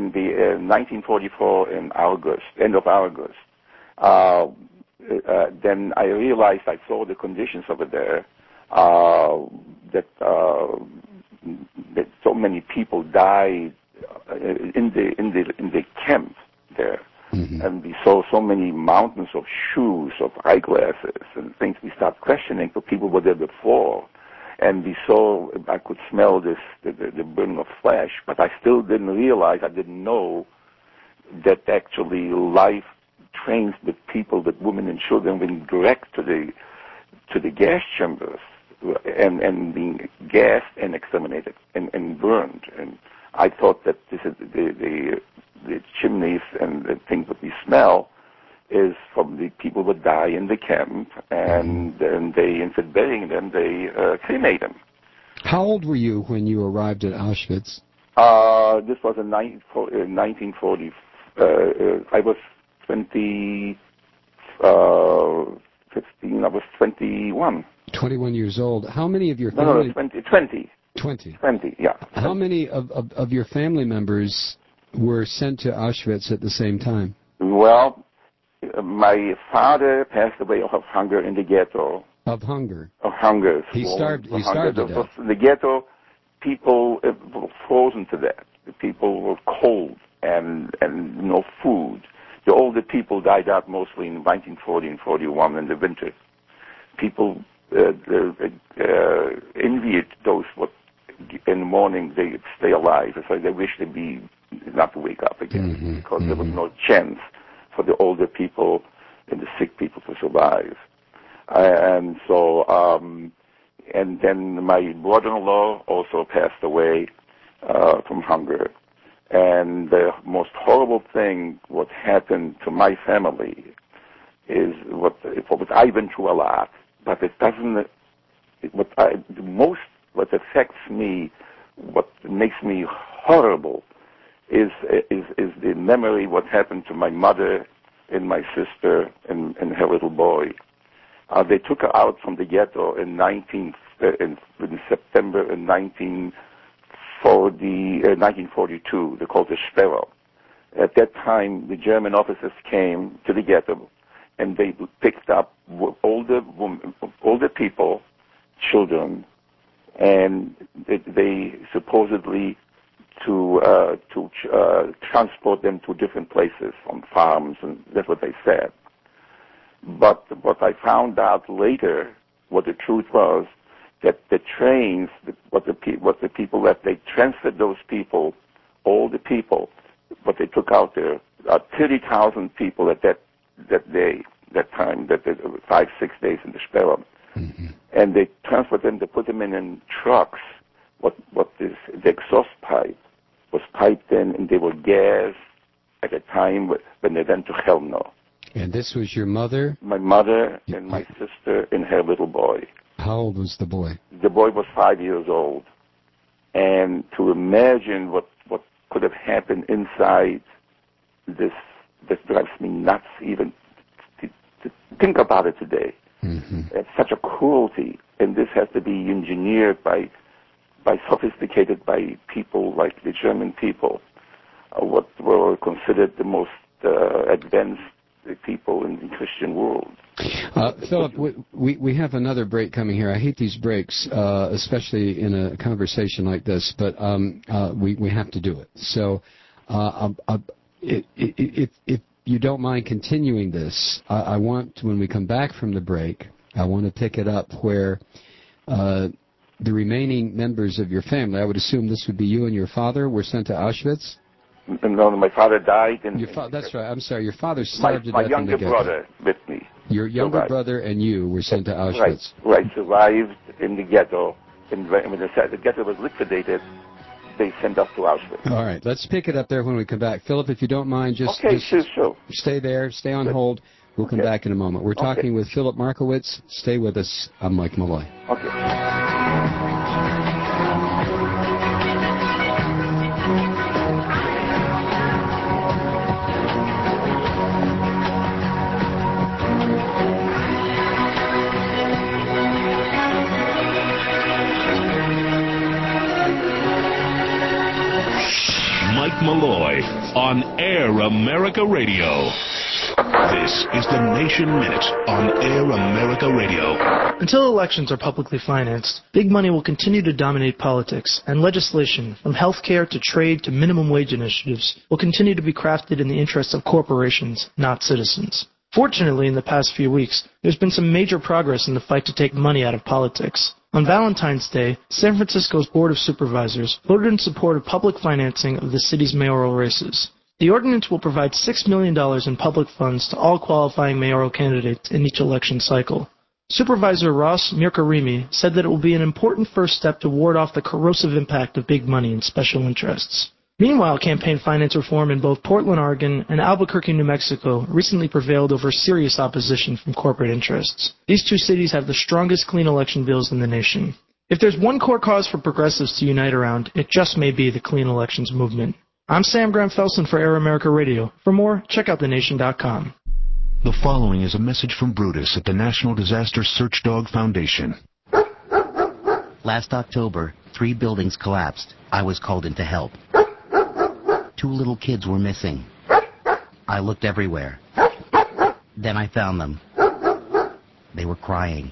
1944 in August, end of August, then I realized, I saw the conditions over there, that so many people died in the camp there. Mm-hmm. And we saw so many mountains of shoes, of eyeglasses, and things. We started questioning for people who were there before. And we saw, I could smell the burning of flesh, but I still didn't realize, I didn't know that actually life trains with people, with women and children, being direct to the gas chambers and being gassed and exterminated and burned. And I thought that this is the chimneys and the things that we smell is from the people who die in the camp, and then they, instead of burying them, they cremate them. How old were you when you arrived at Auschwitz? This was in 1940. I was 15, I was 21. 21 years old. How many of your family... No, 20. 20. 20, yeah. How many of your family members were sent to Auschwitz at the same time? Well, my father passed away of hunger in the ghetto. Of hunger? Of hunger. He starved to death. In the ghetto, people were frozen to death. The people were cold and no food. The older people died out mostly in 1940 and 41 in the winter. People envied those what in the morning they stay alive. It's like they wish to be not to wake up again, because there was no chance for the older people and the sick people to survive. And so, and then my brother-in-law also passed away from hunger. And the most horrible thing, what happened to my family, is what I've been through a lot, but it doesn't. What affects me, what makes me horrible, is the memory what happened to my mother and my sister and her little boy. They took her out from the ghetto in September in 1942. They called it Sperro. At that time, the German officers came to the ghetto, and they picked up older people, children, and they supposedly to transport them to different places on farms, and that's what they said. But what I found out later, what the truth was, that the trains, what the people left, they transferred those people, all the people, what they took out there, 30,000 people at that time, 5-6 days in the Sperro. Mm-hmm. And they transferred them, they put them in trucks. The exhaust pipe was piped in, and they were gassed at a time when they went to Chelmno. And this was your mother? My mother and my sister and her little boy. How old was the boy? The boy was 5 years old. And to imagine what could have happened inside this drives me nuts even to think about it today. Mm-hmm. It's such a cruelty, and this has to be engineered by sophisticated by people like the German people, what were considered the most advanced people in the Christian world. Philip, we have another break coming here. I hate these breaks, especially in a conversation like this, but we have to do it. So if you don't mind continuing this, I want to, when we come back from the break, I want to pick it up where the remaining members of your family, I would assume this would be you and your father, were sent to Auschwitz? No, my father died. That's right. I'm sorry. Your father starved to death in the ghetto. My younger brother with me. Your younger brother and you were sent to Auschwitz. Right. Survived in the ghetto. And when the ghetto was liquidated, they sent us to Auschwitz. All right. Let's pick it up there when we come back. Philip, if you don't mind, just sure. Stay there. Stay on hold. We'll come back in a moment. We're talking with Philip Markowitz. Stay with us. I'm Mike Malloy. Okay. Mike Malloy on Air America Radio. This is the Nation Minute on Air America Radio. Until elections are publicly financed, big money will continue to dominate politics, and legislation, from healthcare to trade to minimum wage initiatives, will continue to be crafted in the interests of corporations, not citizens. Fortunately, in the past few weeks, there's been some major progress in the fight to take money out of politics. On Valentine's Day, San Francisco's Board of Supervisors voted in support of public financing of the city's mayoral races. The ordinance will provide $6 million in public funds to all qualifying mayoral candidates in each election cycle. Supervisor Ross Mirkarimi said that it will be an important first step to ward off the corrosive impact of big money and special interests. Meanwhile, campaign finance reform in both Portland, Oregon, and Albuquerque, New Mexico recently prevailed over serious opposition from corporate interests. These two cities have the strongest clean election bills in the nation. If there's one core cause for progressives to unite around, it just may be the clean elections movement. I'm Sam Graham-Felsen for Air America Radio. For more, check out thenation.com. The following is a message from Brutus at the National Disaster Search Dog Foundation. Last October, 3 buildings collapsed. I was called in to help. 2 little kids were missing. I looked everywhere. Then I found them. They were crying.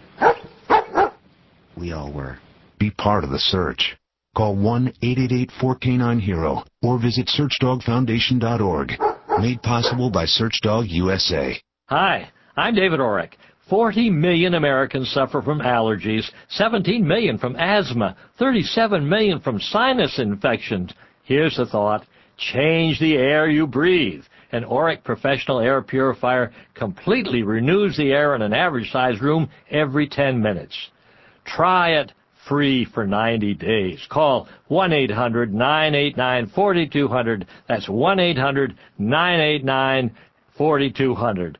We all were. Be part of the search. Call 1-888-4K9-HERO or visit SearchDogFoundation.org. Made possible by SearchDog USA. Hi, I'm David Orrick. 40 million Americans suffer from allergies, 17 million from asthma, 37 million from sinus infections. Here's the thought. Change the air you breathe. An Orrick Professional Air Purifier completely renews the air in an average-sized room every 10 minutes. Try it free for 90 days. Call 1-800-989-4200. That's 1-800-989-4200.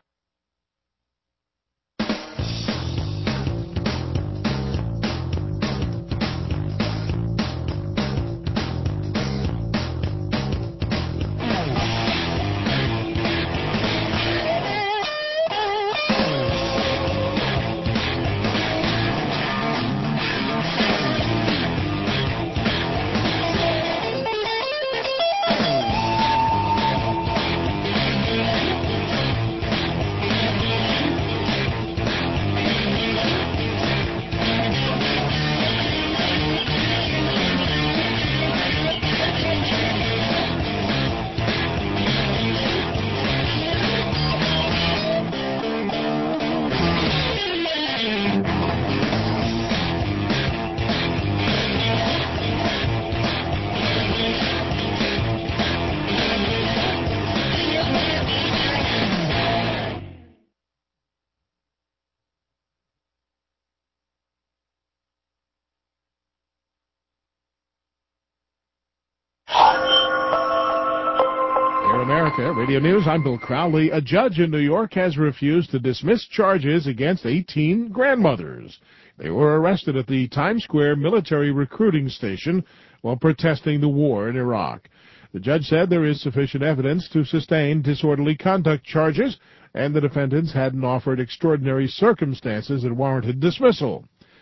Radio News, I'm Bill Crowley. A judge in New York has refused to dismiss charges against 18 grandmothers. They were arrested at the Times Square military recruiting station while protesting the war in Iraq. The judge said there is sufficient evidence to sustain disorderly conduct charges, and the defendants hadn't offered extraordinary circumstances that warranted dismissal.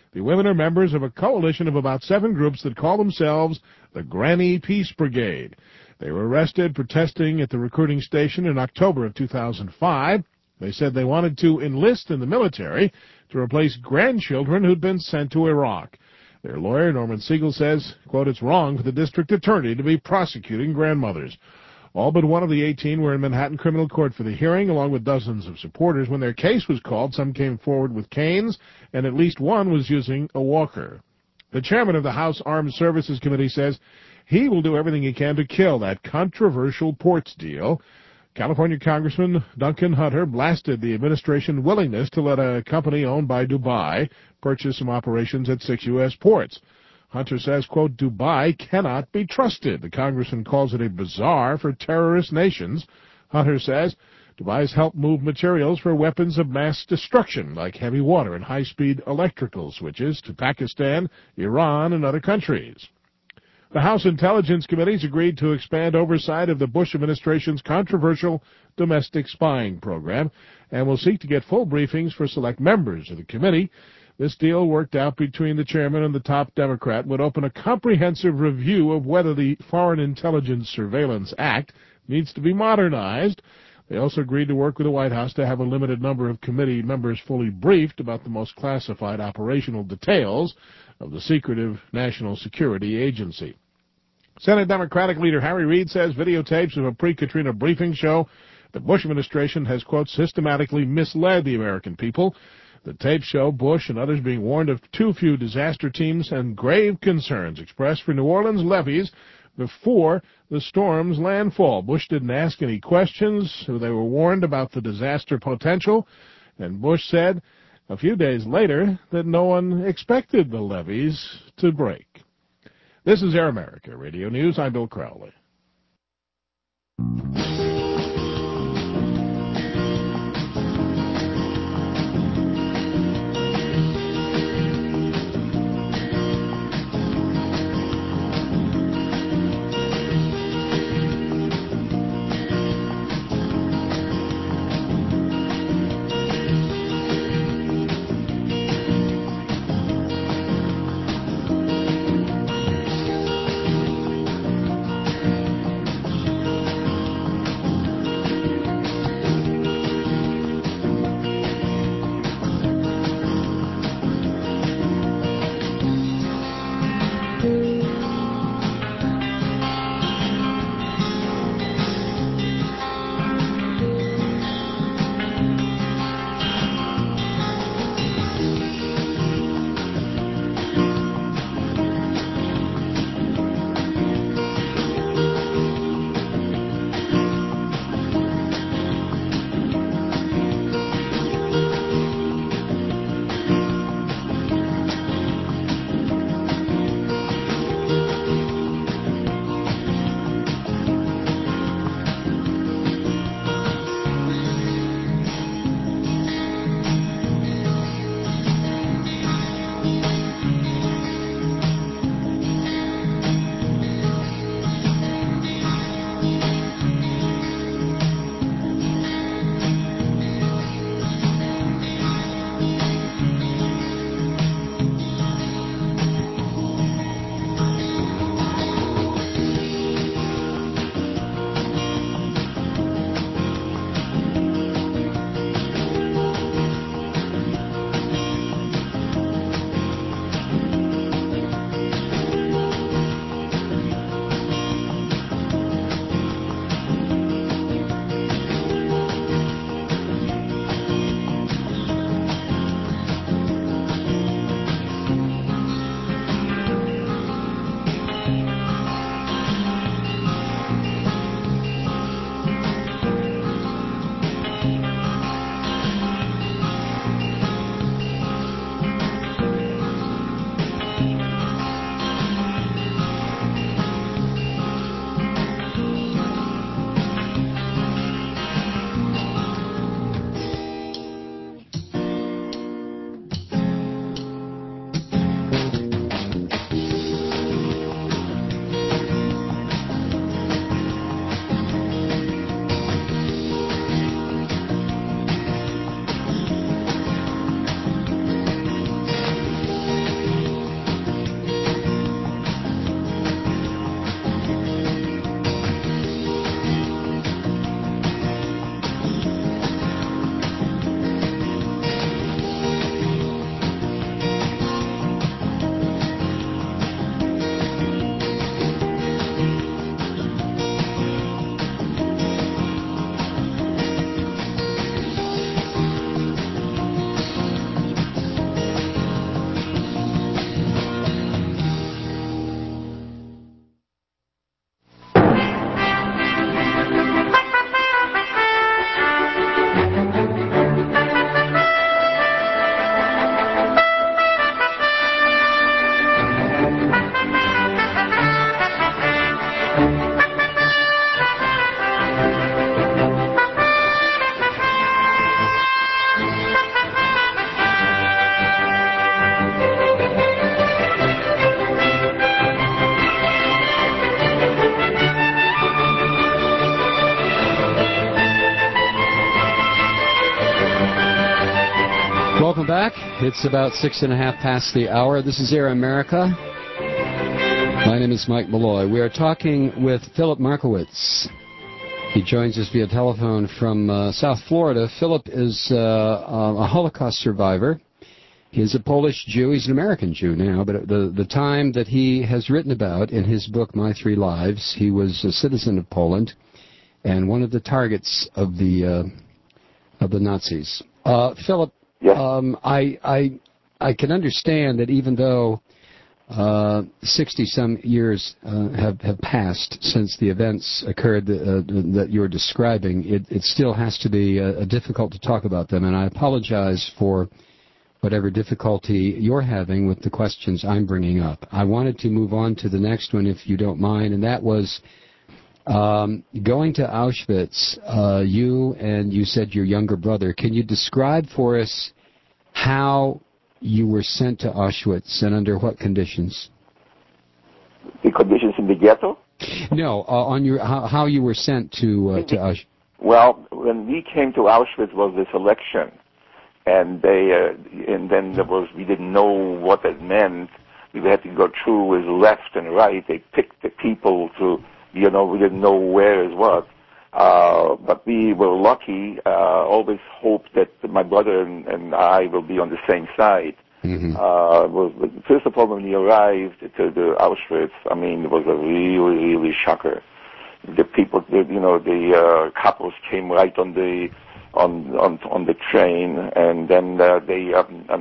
The women are members of a coalition of about 7 groups that call themselves the Granny Peace Brigade. They were arrested protesting at the recruiting station in October of 2005. They said they wanted to enlist in the military to replace grandchildren who'd been sent to Iraq. Their lawyer, Norman Siegel, says, quote, "It's wrong for the district attorney to be prosecuting grandmothers." All but one of the 18 were in Manhattan criminal court for the hearing, along with dozens of supporters. When their case was called, some came forward with canes, and at least one was using a walker. The chairman of the House Armed Services Committee says he will do everything he can to kill that controversial ports deal. California Congressman Duncan Hunter blasted the administration's willingness to let a company owned by Dubai purchase some operations at 6 U.S. ports. Hunter says, quote, "Dubai cannot be trusted." The congressman calls it a bazaar for terrorist nations. Hunter says Dubai's helped move materials for weapons of mass destruction, like heavy water and high-speed electrical switches, to Pakistan, Iran, and other countries. The House Intelligence Committees agreed to expand oversight of the Bush administration's controversial domestic spying program and will seek to get full briefings for select members of the committee. This deal, worked out between the chairman and the top Democrat, would open a comprehensive review of whether the Foreign Intelligence Surveillance Act needs to be modernized. They also agreed to work with the White House to have a limited number of committee members fully briefed about the most classified operational details of the secretive National Security Agency. Senate Democratic leader Harry Reid says videotapes of a pre-Katrina briefing show the Bush administration has, quote, "systematically misled the American people." The tapes show Bush and others being warned of too few disaster teams and grave concerns expressed for New Orleans levees before the storm's landfall. Bush didn't ask any questions, so they were warned about the disaster potential, and Bush said a few days later that no one expected the levees to break. This is Air America Radio News. I'm Bill Crowley. It's about 6:30 past the hour. This is Air America. My name is Mike Malloy. We are talking with Philip Markowitz. He joins us via telephone from South Florida. Philip is a Holocaust survivor. He is a Polish Jew. He's an American Jew now, but at the time that he has written about in his book, My Three Lives, he was a citizen of Poland and one of the targets of the Nazis. Philip, yes. I can understand that even though 60-some years have passed since the events occurred that you're describing, it still has to be difficult to talk about them, and I apologize for whatever difficulty you're having with the questions I'm bringing up. I wanted to move on to the next one, if you don't mind, and that was going to Auschwitz. You said your younger brother. Can you describe for us how you were sent to Auschwitz and under what conditions? The conditions in the ghetto? No, on your how you were sent to Auschwitz. Well, when we came to Auschwitz was the selection, and then we didn't know what that meant. We had to go through with left and right. They picked the people to, we didn't know where is what. But we were lucky, always hoped that my brother and I will be on the same side. Mm-hmm. First of all, when we arrived to the Auschwitz, it was a really, really shocker. The people, the couples came right on the train, and then they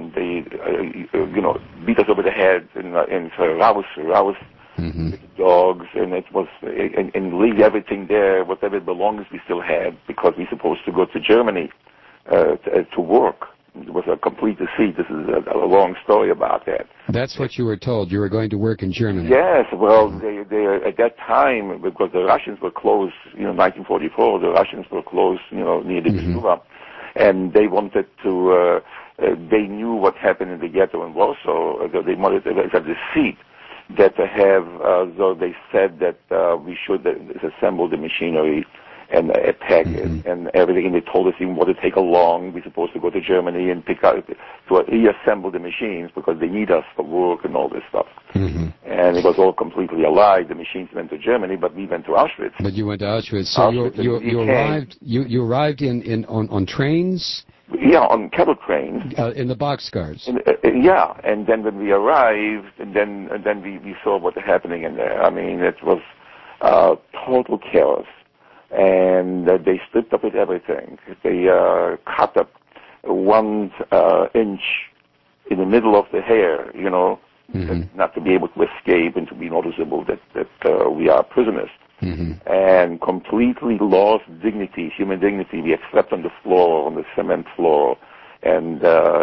beat us over the head and rouse mm-hmm. with dogs, and it was and leave everything there, whatever belongings we still had, because we supposed to go to Germany to work. It was a complete deceit. This is a long story about that. That's what you were told. You were going to work in Germany. Yes. Well, they at that time, because the Russians were closed, 1944, the Russians were closed, near the Peninsula, and they wanted to. They knew what happened in the ghetto in Warsaw. They wanted to have a deceit that to have. So they said that we should assemble the machinery and attack it and everything. And they told us even what it take along. We're supposed to go to Germany and pick out to reassemble the machines because they need us for work and all this stuff. Mm-hmm. And it was all completely a lie. The machines went to Germany, but we went to Auschwitz. But you went to Auschwitz. So Auschwitz, you arrived. You arrived on trains. Yeah, on cattle trains. In the boxcars. Yeah, and then when we arrived, and then we saw what was happening in there. It was total chaos. And they stripped up with everything. They cut up 1 inch in the middle of the hair, not to be able to escape and to be noticeable that we are prisoners. Mm-hmm. And completely lost dignity, human dignity. We had slept on the floor, on the cement floor, and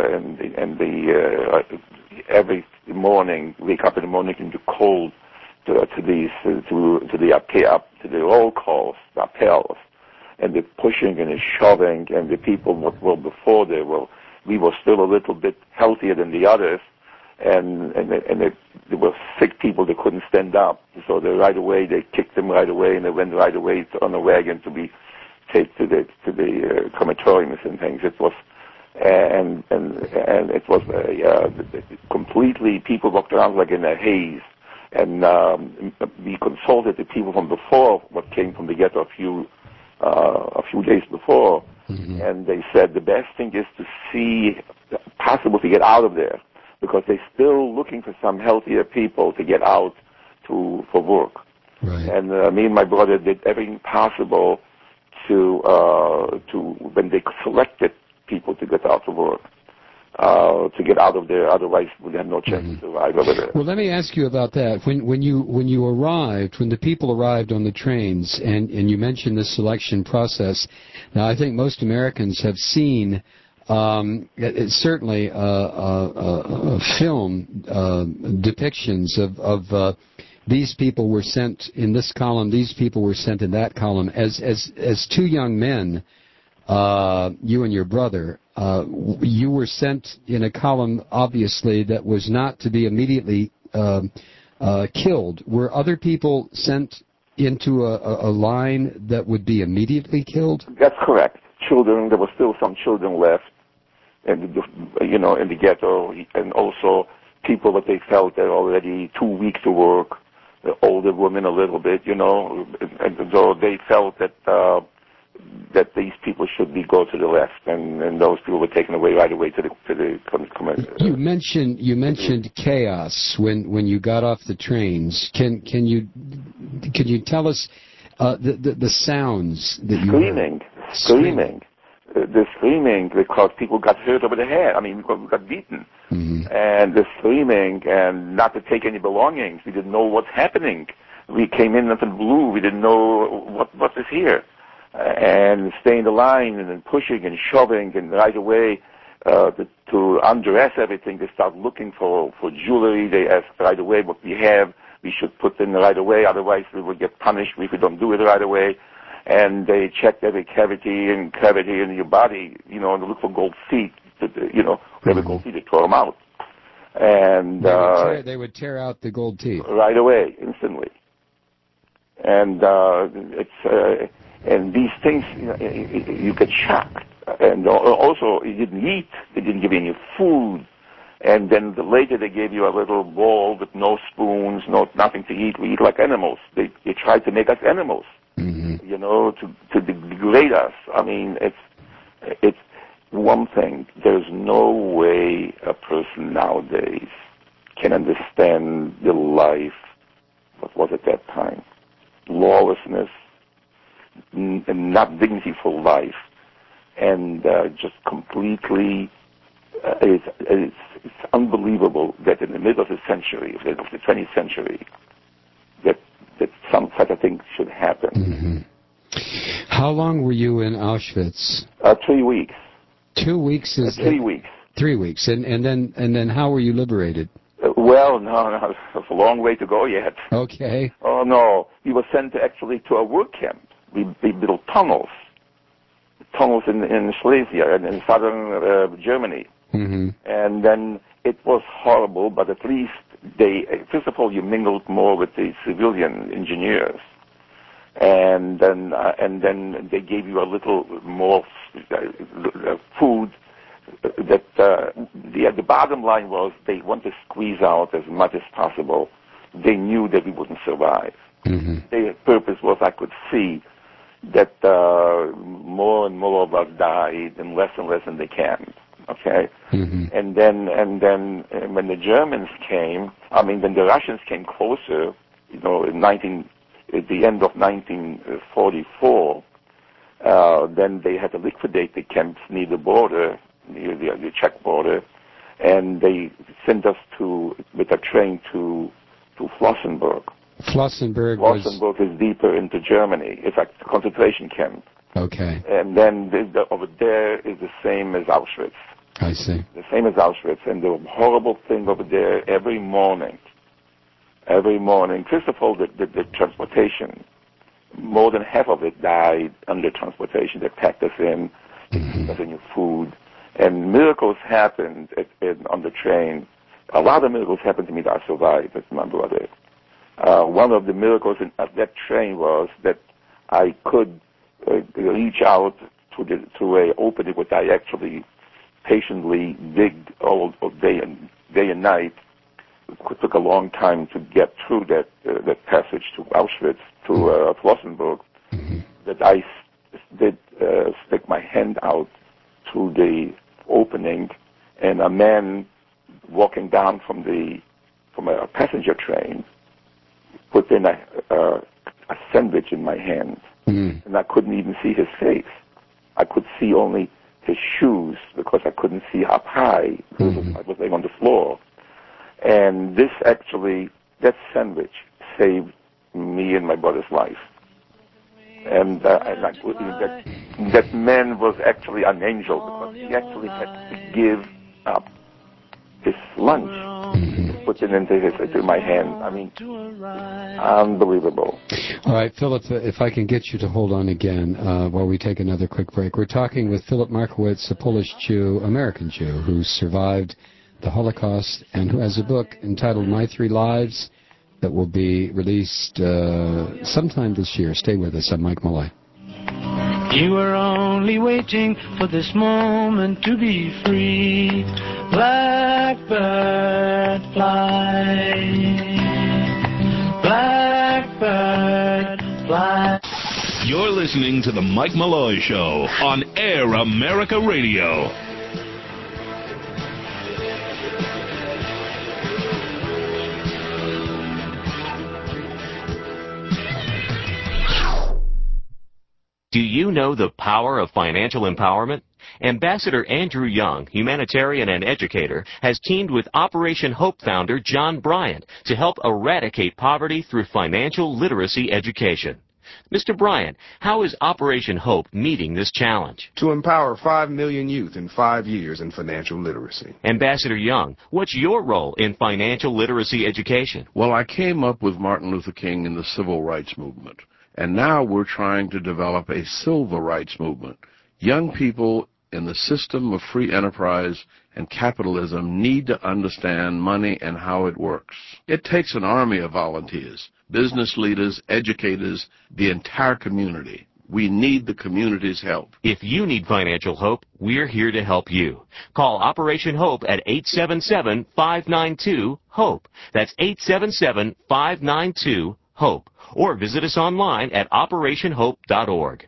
every morning, wake up in the morning in the cold. To the roll calls, the appels, and the pushing and the shoving, and the people were before we were still a little bit healthier than the others, and there were sick people that couldn't stand up, so right away they kicked them right away, and they went right away on a wagon to be taken to the crematoriums and things. It was. And it was completely, people walked around like in a haze. And we consulted the people from before, what came from the ghetto a few days before, mm-hmm. and they said the best thing is to see possible to get out of there, because they're still looking for some healthier people to get out for work. Right. And me and my brother did everything possible to when they selected people to get out to work. To get out of there, otherwise we have no chance to survive over there. Well, let me ask you about that. When you arrived, when the people arrived on the trains, and you mentioned the selection process. Now, I think most Americans have seen certainly film depictions of these people were sent in this column, these people were sent in that column. As two young men, you and your brother, you were sent in a column, obviously, that was not to be immediately killed. Were other people sent into a line that would be immediately killed? That's correct. Children, there were still some children left and in the ghetto, and also people that they felt are already too weak to work, the older women a little bit, and so they felt that these people should go to the left, and those people were taken away right away to the. You mentioned chaos when you got off the trains. Can you tell us the sounds that you heard? Screaming. The screaming because people got hurt over the head. I mean, we got beaten. Mm-hmm. And the screaming and not to take any belongings. We didn't know what's happening. We came in nothing blue. We didn't know what is here. And stay in the line and then pushing and shoving and right away to undress everything. They start looking for jewelry. They ask right away what we have. We should put in right away. Otherwise we will get punished if we don't do it right away. And they checked every cavity in your body, and they look for gold teeth. Every gold teeth, they throw them out. And they would tear out the gold teeth right away, instantly. And and these things, you get shocked. And also, you didn't eat. They didn't give you any food. And then later they gave you a little bowl with no spoons, nothing to eat. We eat like animals. They tried to make us animals. Mm-hmm. To degrade us. I mean, it's one thing. There's no way a person nowadays can understand the life what was at that time. Lawlessness, and not dignityful life, and just completely. It's unbelievable that in the middle of the century, of the 20th century, that some such a thing should happen. Mm-hmm. How long were you in Auschwitz? 3 weeks. 2 weeks is 3 weeks. 3 weeks, and then how were you liberated? Well, no, it's a long way to go yet. Okay. Oh no, we were sent to a work camp. We built tunnels in Silesia and in southern Germany. Mm-hmm. And then it was horrible, but at least first of all, you mingled more with the civilian engineers, and then they gave you a little more food. That the bottom line was they wanted to squeeze out as much as possible. They knew that we wouldn't survive. Mm-hmm. Their purpose was, I could see that more and more of us died and less in the camp. Okay, mm-hmm. and then when the Germans came, when the Russians came closer, at the end of 1944, then they had to liquidate the camps near the border, near the Czech border, and they sent us with a train to Flossenburg. Flossenburg is deeper into Germany. It's like a concentration camp. Okay. And then over there is the same as Auschwitz. I see. The same as Auschwitz. And the horrible thing over there, every morning, first of all, the transportation, more than half of it died under transportation. They packed us in, mm-hmm. us in your food. And miracles happened on the train. A lot of miracles happened to me that I survived with my brother. One of the miracles at that train was that I could reach out to a opening which I actually patiently digged all day and night. It took a long time to get through that passage to Auschwitz, to Flossenburg, mm-hmm. that I did stick my hand out through the opening, and a man walking down from a passenger train put in a sandwich in my hand, mm-hmm. and I couldn't even see his face. I could see only his shoes because I couldn't see up high. Mm-hmm. I was laying on the floor. And that sandwich saved me and my brother's life. And that man was actually an angel because he actually had to give up his lunch to put it into my hand. Unbelievable. All right, Philip, if I can get you to hold on again while we take another quick break. We're talking with Philip Markowitz, a Polish Jew, American Jew, who survived the Holocaust and who has a book entitled My Three Lives that will be released sometime this year. Stay with us. I'm Mike Malloy. You were only waiting for this moment to be free. Blackbird fly. Blackbird fly. You're listening to The Mike Malloy Show on Air America Radio. Do you know the power of financial empowerment? Ambassador Andrew Young, humanitarian and educator, has teamed with Operation Hope founder John Bryant to help eradicate poverty through financial literacy education. Mr. Bryant, how is Operation Hope meeting this challenge? To empower 5 million youth in 5 years in financial literacy. Ambassador Young, what's your role in financial literacy education? Well, I came up with Martin Luther King in the civil rights movement. And now we're trying to develop a civil rights movement. Young people in the system of free enterprise and capitalism need to understand money and how it works. It takes an army of volunteers, business leaders, educators, the entire community. We need the community's help. If you need financial hope, we're here to help you. Call Operation Hope at 877-592-HOPE. That's 877-592-HOPE. Or visit us online at operationhope.org.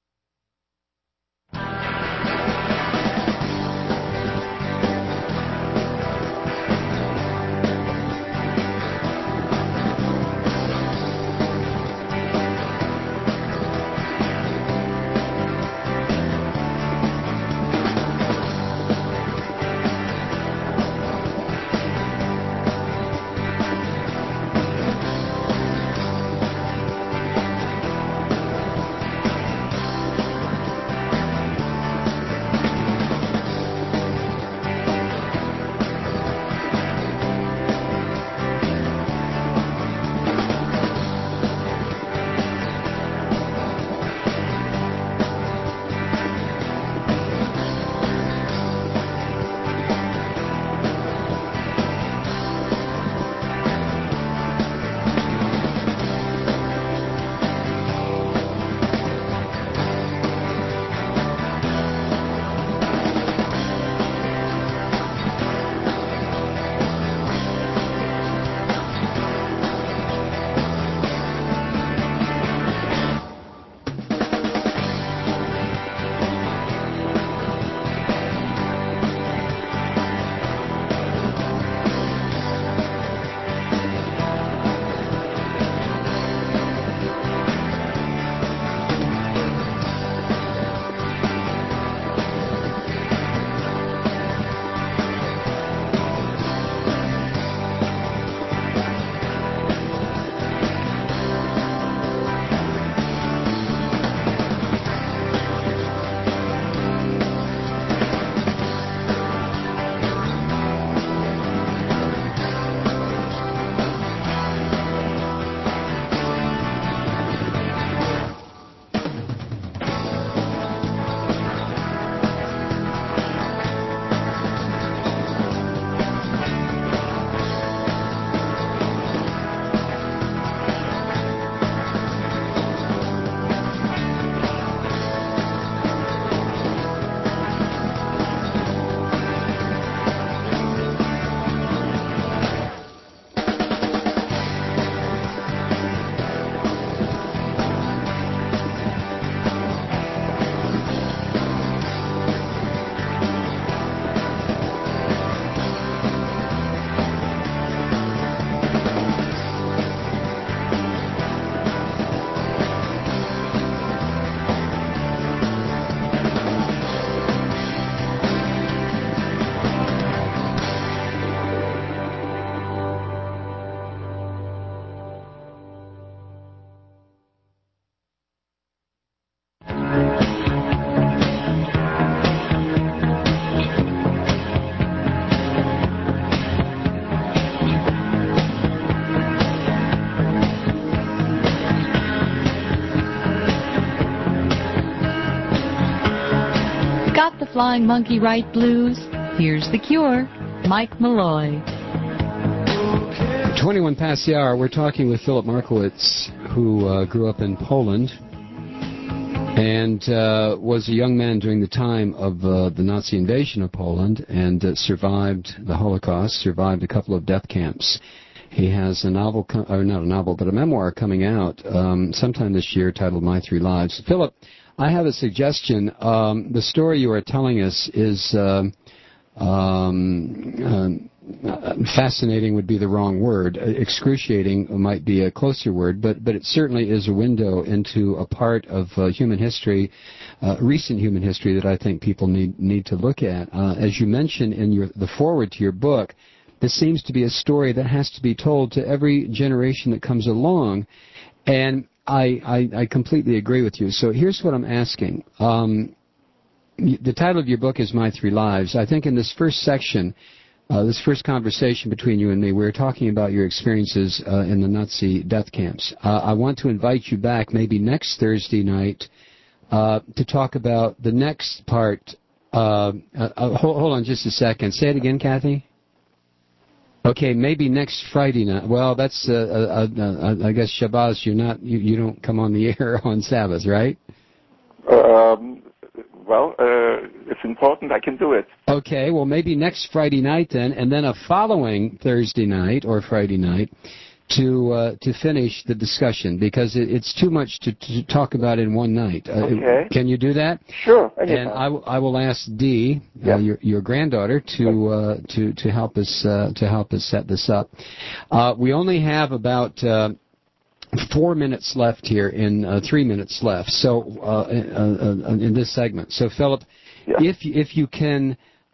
Flying Monkey Right blues? Here's the cure. Mike Malloy. 21 past the hour. We're talking with Philip Markowitz, who grew up in Poland. and was a young man during the time of the Nazi invasion of Poland, and survived the Holocaust, survived a couple of death camps. He has a novel, or not a novel, but a memoir coming out sometime this year titled My Three Lives. Philip, I have a suggestion. The story you are telling us is fascinating would be the wrong word. Excruciating might be a closer word, but it certainly is a window into a part of human history, recent human history, that I think people need to look at. As you mentioned in the foreword to your book, this seems to be a story that has to be told to every generation that comes along, and I completely agree with you. So here's what I'm asking. The title of your book is My Three Lives. I think in this first section, this first conversation between you and me, we were talking about your experiences in the Nazi death camps. I want to invite you back maybe next Thursday night to talk about the next part. Hold on just a second. Say it again, Kathy. Okay, maybe next Friday night. Well, that's I guess Shabbos. You don't come on the air on Sabbath, right? Well, it's important. I can do it. Okay, well, maybe next Friday night then, and then a following Thursday night or Friday night to finish the discussion, because it's too much to talk about in one night. Okay. Can you do that? Sure. Anytime. And I will ask Dee, your granddaughter, to help us set this up. We only have about 4 minutes left here, in 3 minutes left. So in this segment. So Philip, if you can,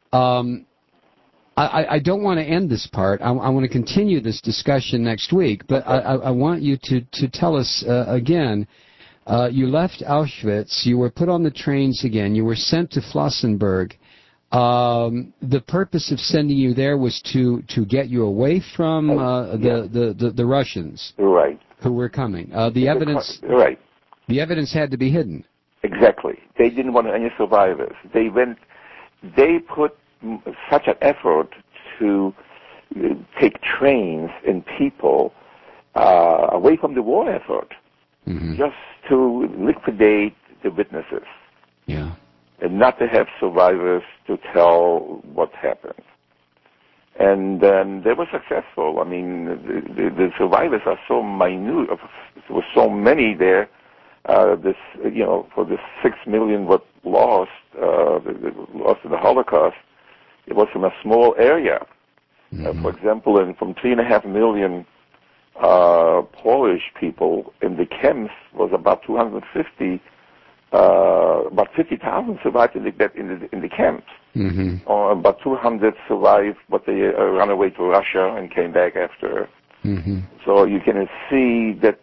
I don't want to end this part. I want to continue this discussion next week. But I want you to tell us again. You left Auschwitz. You were put on the trains again. You were sent to Flossenburg. The purpose of sending you there was to get you away from the Russians. Right. Who were coming. The evidence. Right. The evidence had to be hidden. Exactly. They didn't want any survivors. They put such an effort to take trains and people away from the war effort, just to liquidate the witnesses. Yeah. And not to have survivors to tell what happened. And they were successful. I mean, the survivors are so minute. There were so many there. For the 6 million what lost, lost in the Holocaust, it was from a small area. For example, from 3.5 million Polish people in the camps, was about 250. About 50,000 survived in the camps. About 200 survived, but they ran away to Russia and came back after. So you can see that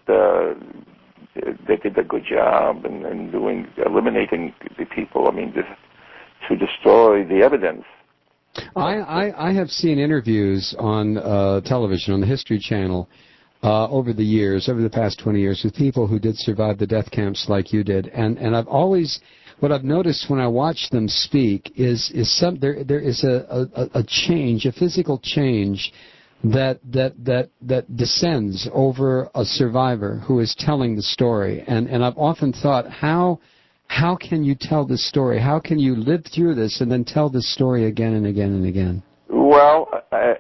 they did a good job in eliminating the people. I mean, to destroy the evidence. I have seen interviews on television, on the History Channel, over the past 20 years, with people who did survive the death camps like you did, and I've always, what I've noticed when I watch them speak is there is a change, a physical change that descends over a survivor who is telling the story, and I've often thought, how can you tell this story? How can you live through this and then tell this story again and again and again? Well,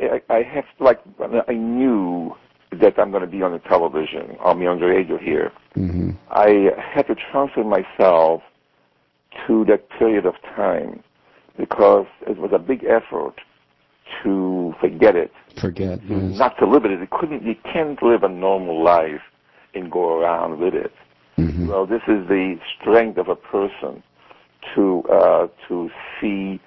I knew that I'm going to be on the television, on the radio here. I had to transfer myself to that period of time because it was a big effort to forget it. Not to live it. You can't live a normal life and go around with it. Well, this is the strength of a person to see,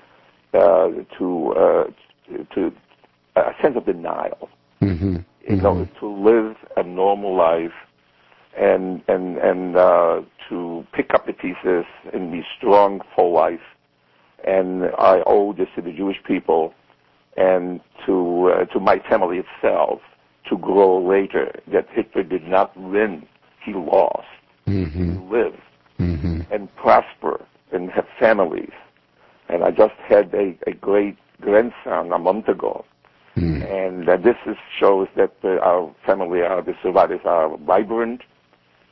to a sense of denial. To live a normal life and to pick up the pieces and be strong for life. And I owe this to the Jewish people and to my family itself to grow later, that Hitler did not win, he lost. He lived and prosper and have families. And I just had a great grandson a month ago. And this shows that our family, the survivors, are vibrant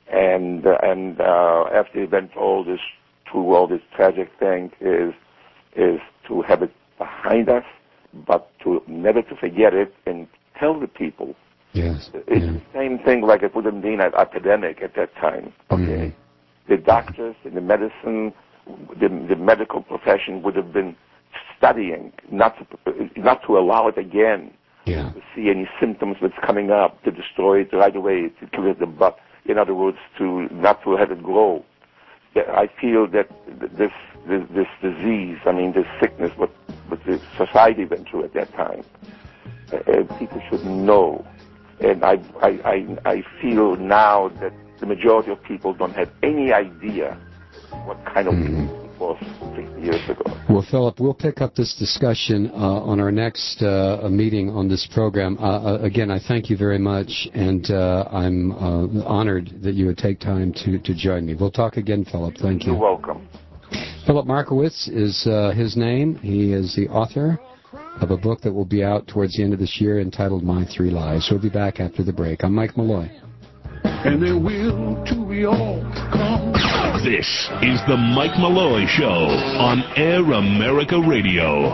And after the event, all this tragic thing is to have it behind us, but to never to forget it and tell the people. Yes. It's the same thing like it would have been an epidemic at that time. Okay, Mm-hmm. the doctors and the medicine, the medical profession would have been studying not to allow it again. Yeah. To see any symptoms that's coming up, to destroy it right away, to kill it. But in other words, to not to have it grow. I feel that this disease, this sickness, what the society went through at that time, people should know. And I feel now that the majority of people don't have any idea what kind of disease it was 60 years ago. Well, Philip, we'll pick up this discussion on our next meeting on this program. Again, I thank you very much, and I'm honored that you would take time to join me. We'll talk again, Philip. Thank you. You're welcome. Philip Markowitz is his name. He is the author of a book that will be out towards the end of this year entitled My Three Lies. We'll be back after the break. I'm Mike Malloy. And their will to be all come. This is the Mike Malloy Show on Air America Radio.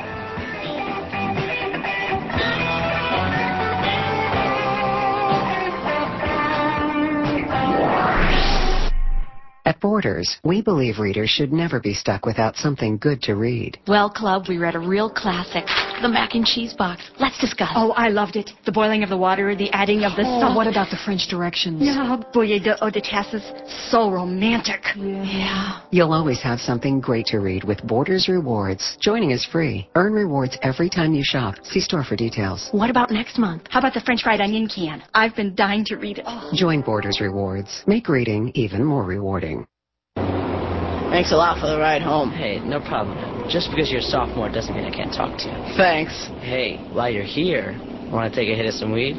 At Borders, we believe readers should never be stuck without something good to read. Well, Club, we read a real classic, The Mac and Cheese Box. Let's discuss. Oh, I loved it. The boiling of the water, the adding of the sauce. What about the French directions? No, bouillie d'eau de tasses. So romantic. Yeah. You'll always have something great to read with Borders Rewards. Joining is free. Earn rewards every time you shop. See store for details. What about next month? How about the French fried onion can? I've been dying to read it. Oh. Join Borders Rewards. Make reading even more rewarding. Thanks a lot for the ride home. Hey, no problem. Just because you're a sophomore doesn't mean I can't talk to you. Thanks. Hey, while you're here, want to take a hit of some weed?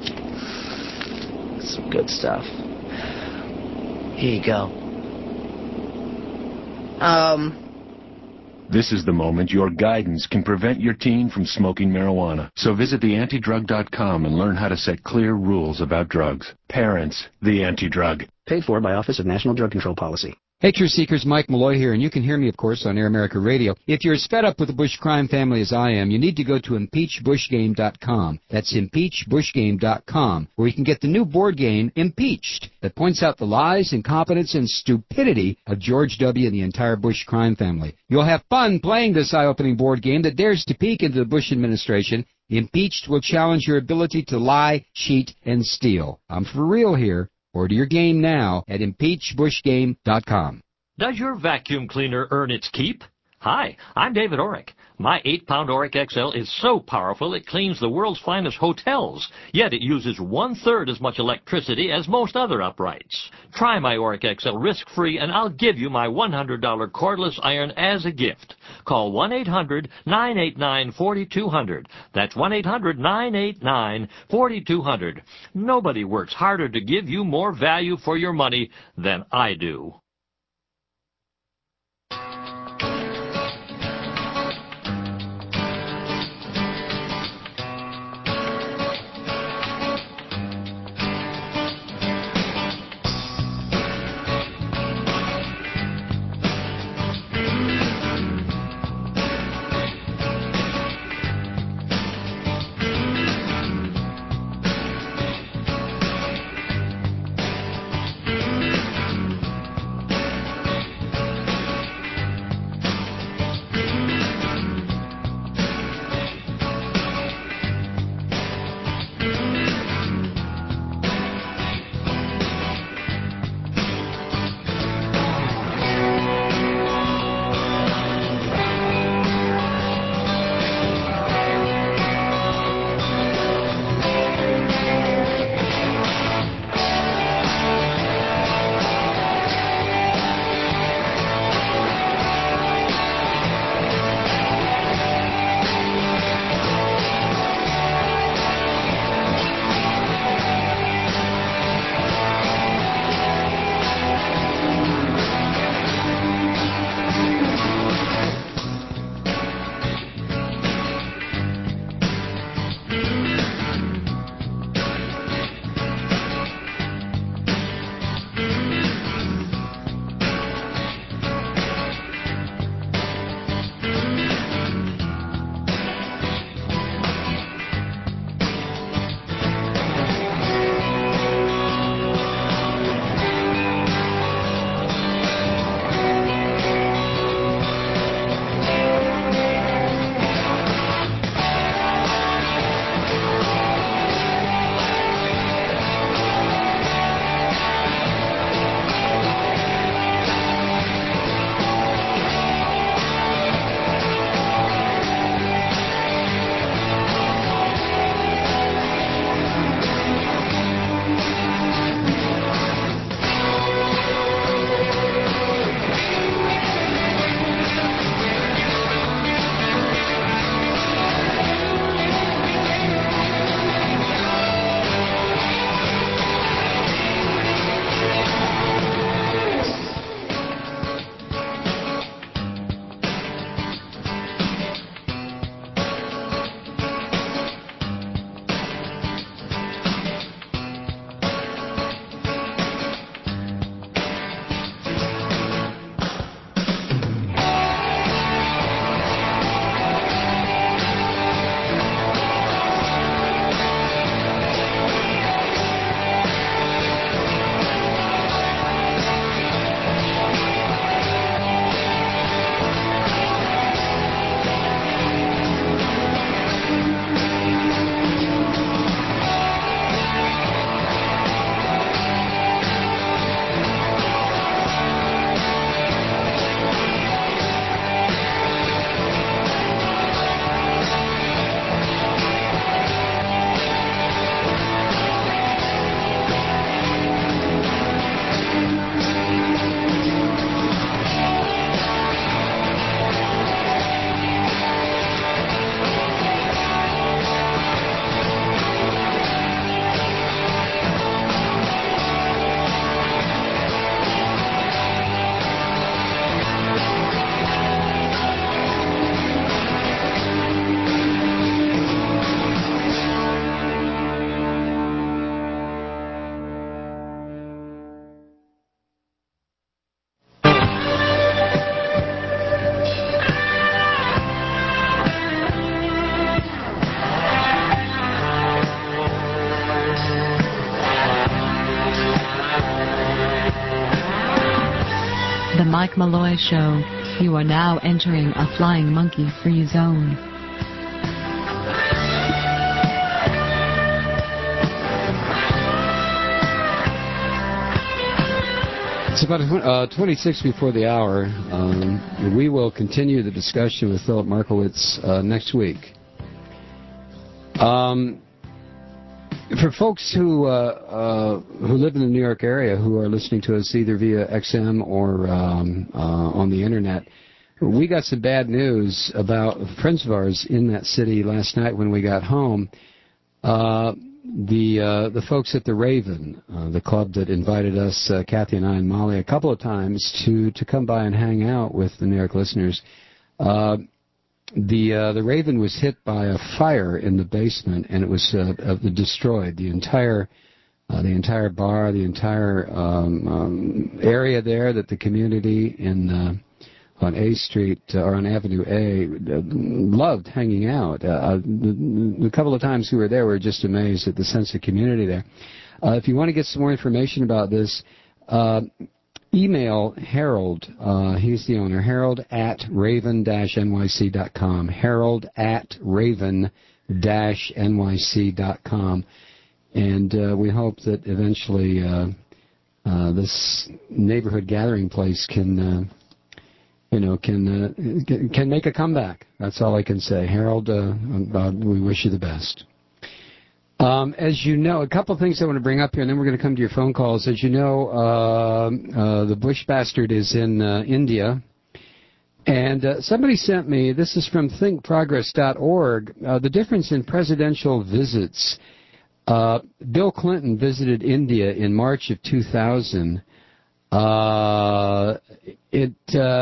Some good stuff. Here you go. This is the moment your guidance can prevent your teen from smoking marijuana. So visit theantidrug.com and learn how to set clear rules about drugs. Parents, the Anti-Drug. Paid for by Office of National Drug Control Policy. Hey, Truth Seekers, Mike Malloy here, and you can hear me, of course, on Air America Radio. If you're as fed up with the Bush crime family as I am, you need to go to impeachbushgame.com. That's impeachbushgame.com, where you can get the new board game, Impeached, that points out the lies, incompetence, and stupidity of George W. and the entire Bush crime family. You'll have fun playing this eye-opening board game that dares to peek into the Bush administration. Impeached will challenge your ability to lie, cheat, and steal. I'm for real here. Order your game now at impeachbushgame.com. Does your vacuum cleaner earn its keep? Hi, I'm David Orrick. My 8-pound Orrick XL is so powerful it cleans the world's finest hotels, yet it uses 1/3 as much electricity as most other uprights. Try my Orrick XL risk-free and I'll give you my $100 cordless iron as a gift. Call 1-800-989-4200. That's 1-800-989-4200. Nobody works harder to give you more value for your money than I do. The Mike Malloy Show. You are now entering a flying monkey-free zone. It's about 26 before the hour. We will continue the discussion with Philip Markowitz next week. For folks who live in the New York area who are listening to us either via XM or on the internet, we got some bad news about friends of ours in that city last night when we got home. The folks at the Raven, the club that invited us, Kathy and I and Molly, a couple of times to come by and hang out with the New York listeners. The Raven was hit by a fire in the basement, and it was destroyed. The entire bar, the entire area there that the community on A Street or on Avenue A loved hanging out. The couple of times we were there, we were just amazed at the sense of community there. If you want to get some more information about this, email Harold, he's the owner, harold@raven-nyc.com, harold@raven-nyc.com, and we hope that eventually this neighborhood gathering place can make a comeback. That's all I can say. Harold, we wish you the best. As you know, a couple of things I want to bring up here, and then we're going to come to your phone calls. As you know, the Bush bastard is in India. And somebody sent me, this is from thinkprogress.org, the difference in presidential visits. Bill Clinton visited India in March of 2000. And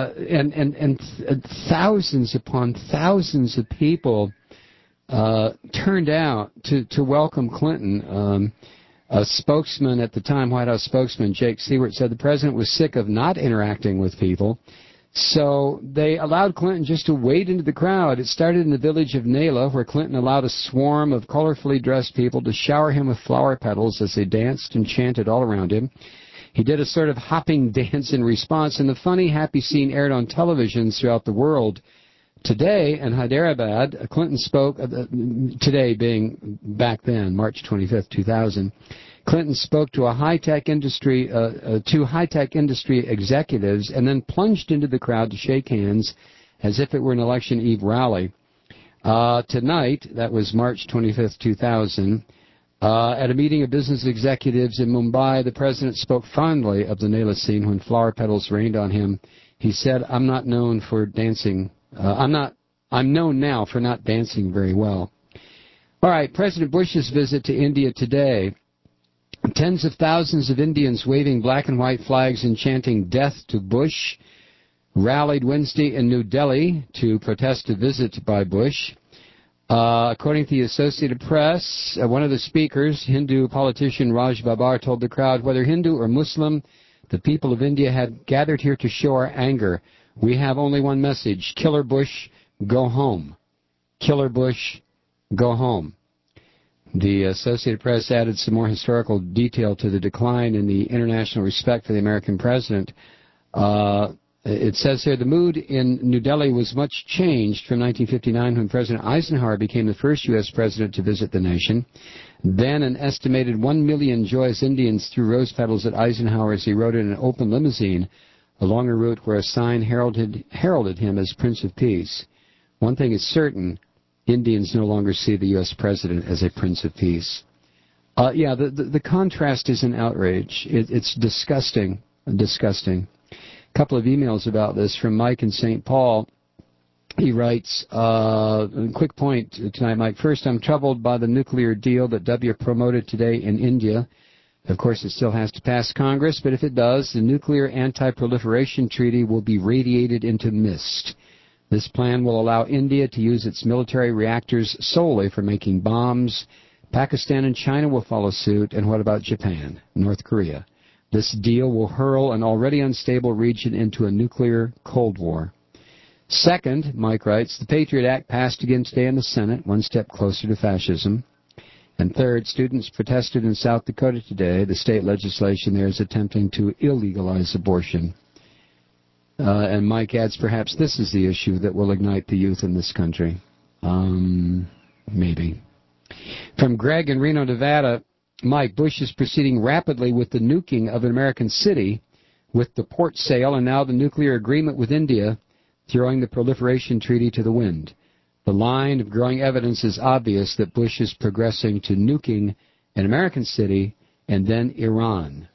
thousands upon thousands of people turned out to welcome Clinton. A spokesman at the time, White House spokesman Jake Seward, said the president was sick of not interacting with people, so they allowed Clinton just to wade into the crowd. It started in the village of Naila, where Clinton allowed a swarm of colorfully dressed people to shower him with flower petals as they danced and chanted all around him. He did a sort of hopping dance in response, and the funny, happy scene aired on televisions throughout the world. Today, in Hyderabad, Clinton spoke, today being back then, March 25th, 2000, Clinton spoke to high-tech industry executives and then plunged into the crowd to shake hands as if it were an election eve rally. Tonight, that was March 25th, 2000, at a meeting of business executives in Mumbai, the president spoke fondly of the Naila scene when flower petals rained on him. He said, I'm not known for dancing. I'm known now for not dancing very well. All right, President Bush's visit to India today. Tens of thousands of Indians waving black and white flags and chanting death to Bush rallied Wednesday in New Delhi to protest a visit by Bush. According to the Associated Press, one of the speakers, Hindu politician Raj Babbar, told the crowd, whether Hindu or Muslim, the people of India had gathered here to show our anger. We have only one message: Killer Bush, go home. Killer Bush, go home. The Associated Press added some more historical detail to the decline in the international respect for the American president. It says here, the mood in New Delhi was much changed from 1959 when President Eisenhower became the first U.S. president to visit the nation. Then an estimated 1 million joyous Indians threw rose petals at Eisenhower as he rode in an open limousine along a route where a sign heralded him as Prince of Peace. One thing is certain, Indians no longer see the U.S. president as a Prince of Peace. The contrast is an outrage. It's disgusting, disgusting. A couple of emails about this from Mike in St. Paul. He writes, quick point tonight, Mike. First, I'm troubled by the nuclear deal that W promoted today in India. Of course, it still has to pass Congress, but if it does, the nuclear anti-proliferation treaty will be radiated into mist. This plan will allow India to use its military reactors solely for making bombs. Pakistan and China will follow suit. And what about Japan, North Korea? This deal will hurl an already unstable region into a nuclear Cold War. Second, Mike writes, the Patriot Act passed again today in the Senate, one step closer to fascism. And third, students protested in South Dakota today. The state legislation there is attempting to illegalize abortion. And Mike adds, perhaps this is the issue that will ignite the youth in this country. Maybe. From Greg in Reno, Nevada, Mike, Bush is proceeding rapidly with the nuking of an American city, with the port sale and now the nuclear agreement with India, throwing the proliferation treaty to the wind. The line of growing evidence is obvious that Bush is progressing to nuking an American city and then Iran.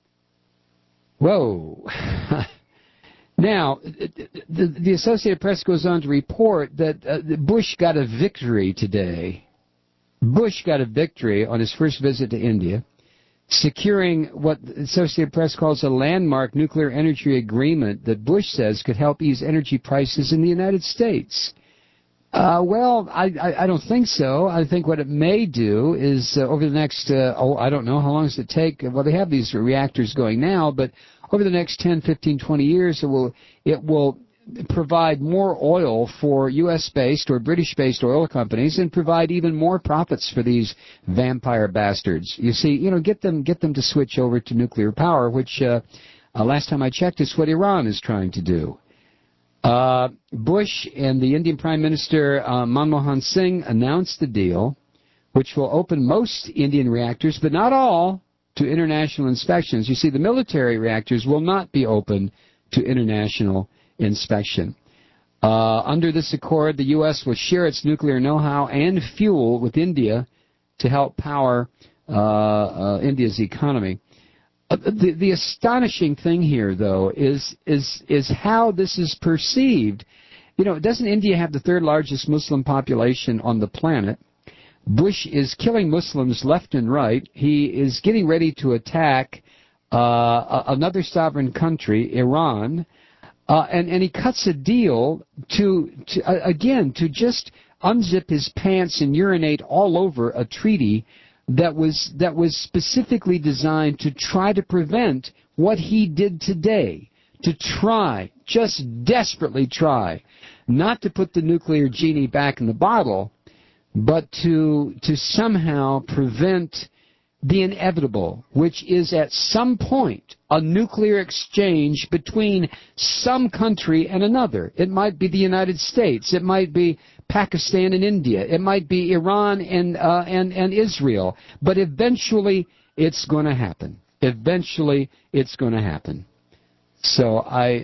Whoa. Now, the Associated Press goes on to report that Bush got a victory today. Bush got a victory on his first visit to India, securing what the Associated Press calls a landmark nuclear energy agreement that Bush says could help ease energy prices in the United States. Well, I don't think so. I think what it may do is over the next, I don't know, how long does it take? Well, they have these reactors going now, but over the next 10, 15, 20 years, it will provide more oil for U.S.-based or British-based oil companies and provide even more profits for these vampire bastards. You see, get them to switch over to nuclear power, which last time I checked is what Iran is trying to do. Bush and the Indian Prime Minister Manmohan Singh announced the deal, which will open most Indian reactors, but not all, to international inspections. You see, the military reactors will not be open to international inspection. Under this accord, the U.S. will share its nuclear know-how and fuel with India to help power India's economy. The astonishing thing here, though, is how this is perceived. Doesn't India have the third largest Muslim population on the planet? Bush is killing Muslims left and right. He is getting ready to attack another sovereign country, Iran, and he cuts a deal to just unzip his pants and urinate all over a treaty that was specifically designed to try to prevent what he did today, to try, just desperately try, not to put the nuclear genie back in the bottle, but to somehow prevent the inevitable, which is at some point a nuclear exchange between some country and another. It might be the United States. It might be Pakistan and India. It might be Iran and Israel. But eventually, it's going to happen. Eventually, it's going to happen. So I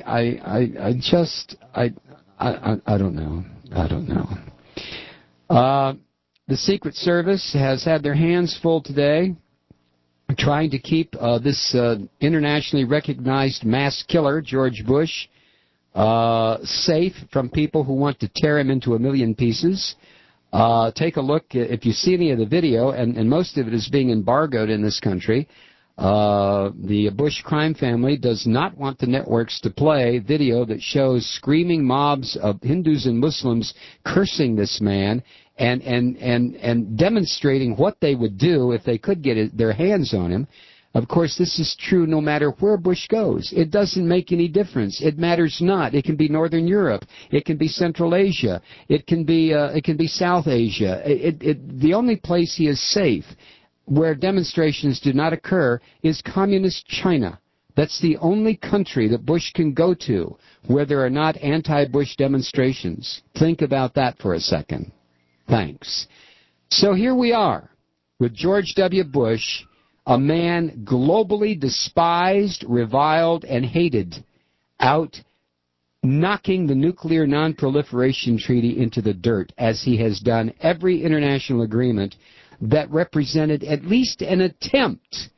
don't know. I don't know. The Secret Service has had their hands full today trying to keep this internationally recognized mass killer, George Bush, safe from people who want to tear him into a million pieces. Take a look, if you see any of the video, and most of it is being embargoed in this country. The Bush crime family does not want the networks to play video that shows screaming mobs of Hindus and Muslims cursing this man and demonstrating what they would do if they could get their hands on him. Of course, this is true no matter where Bush goes. It doesn't make any difference. It matters not. It can be Northern Europe. It can be Central Asia. It can be South Asia. The only place he is safe where demonstrations do not occur is communist China. That's the only country that Bush can go to where there are not anti-Bush demonstrations. Think about that for a second. Thanks. So here we are with George W. Bush, a man globally despised, reviled, and hated, out knocking the nuclear non-proliferation treaty into the dirt, as he has done every international agreement that represented at least an attempt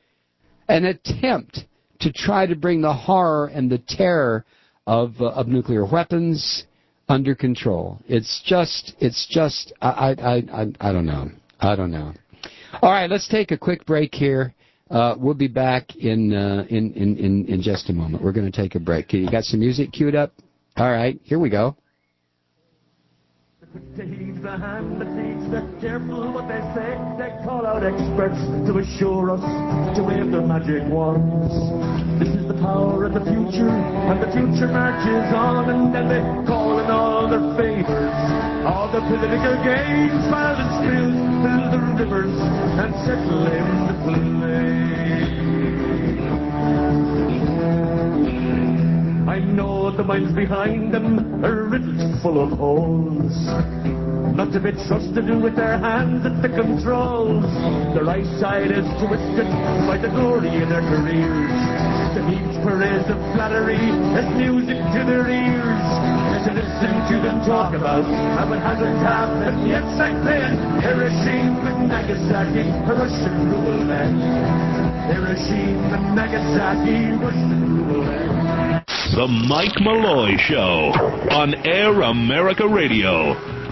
to try to bring the horror and the terror of nuclear weapons under control. It's just I don't know. I don't know. All right, let's take a quick break here. We'll be back in just a moment. We're going to take a break. You got some music queued up? All right, here we go. Takes the hand that takes the careful what they say. They call out experts to assure us to wave their magic wands. This is the power of the future, and the future marches on. And then they call in all their favors, all the political gains, filed and spilled, fill the rivers and settle in the play. I I know the minds behind them are riddled full of holes. Not to be trusted with their hands at the controls. Their eyesight is twisted by the glory in their careers. The heaped parades of flattery is music to their ears. To listen to them talk about how it hasn't happened yet back then. Hiroshima and Nagasaki, Russian rule land. Hiroshima and Nagasaki, Russian rule land. The Mike Malloy Show on Air America Radio.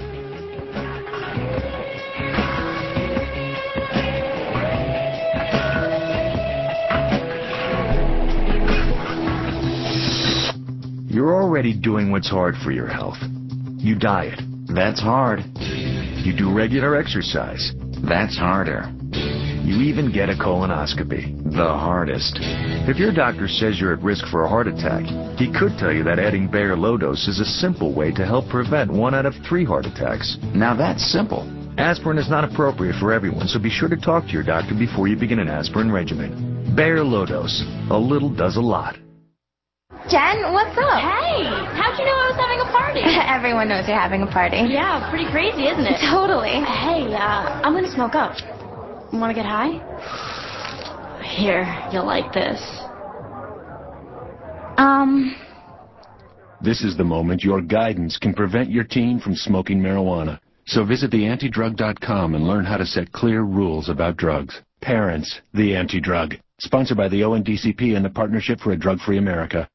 You're already doing what's hard for your health. You diet. That's hard. You do regular exercise. That's harder. You even get a colonoscopy. The hardest. If your doctor says you're at risk for a heart attack, he could tell you that adding Bayer Low Dose is a simple way to help prevent 1 out of 3 heart attacks. Now that's simple. Aspirin is not appropriate for everyone, so be sure to talk to your doctor before you begin an aspirin regimen. Bayer Low Dose. A little does a lot. Jen, what's up? Hey, how'd you know I was having a party? Everyone knows you're having a party. Yeah, pretty crazy, isn't it? Totally. Hey, I'm gonna smoke up. Wanna get high? Here, you'll like this. This is the moment your guidance can prevent your teen from smoking marijuana. So visit theantidrug.com and learn how to set clear rules about drugs. Parents, the Anti-Drug. Sponsored by the ONDCP and the Partnership for a Drug-Free America.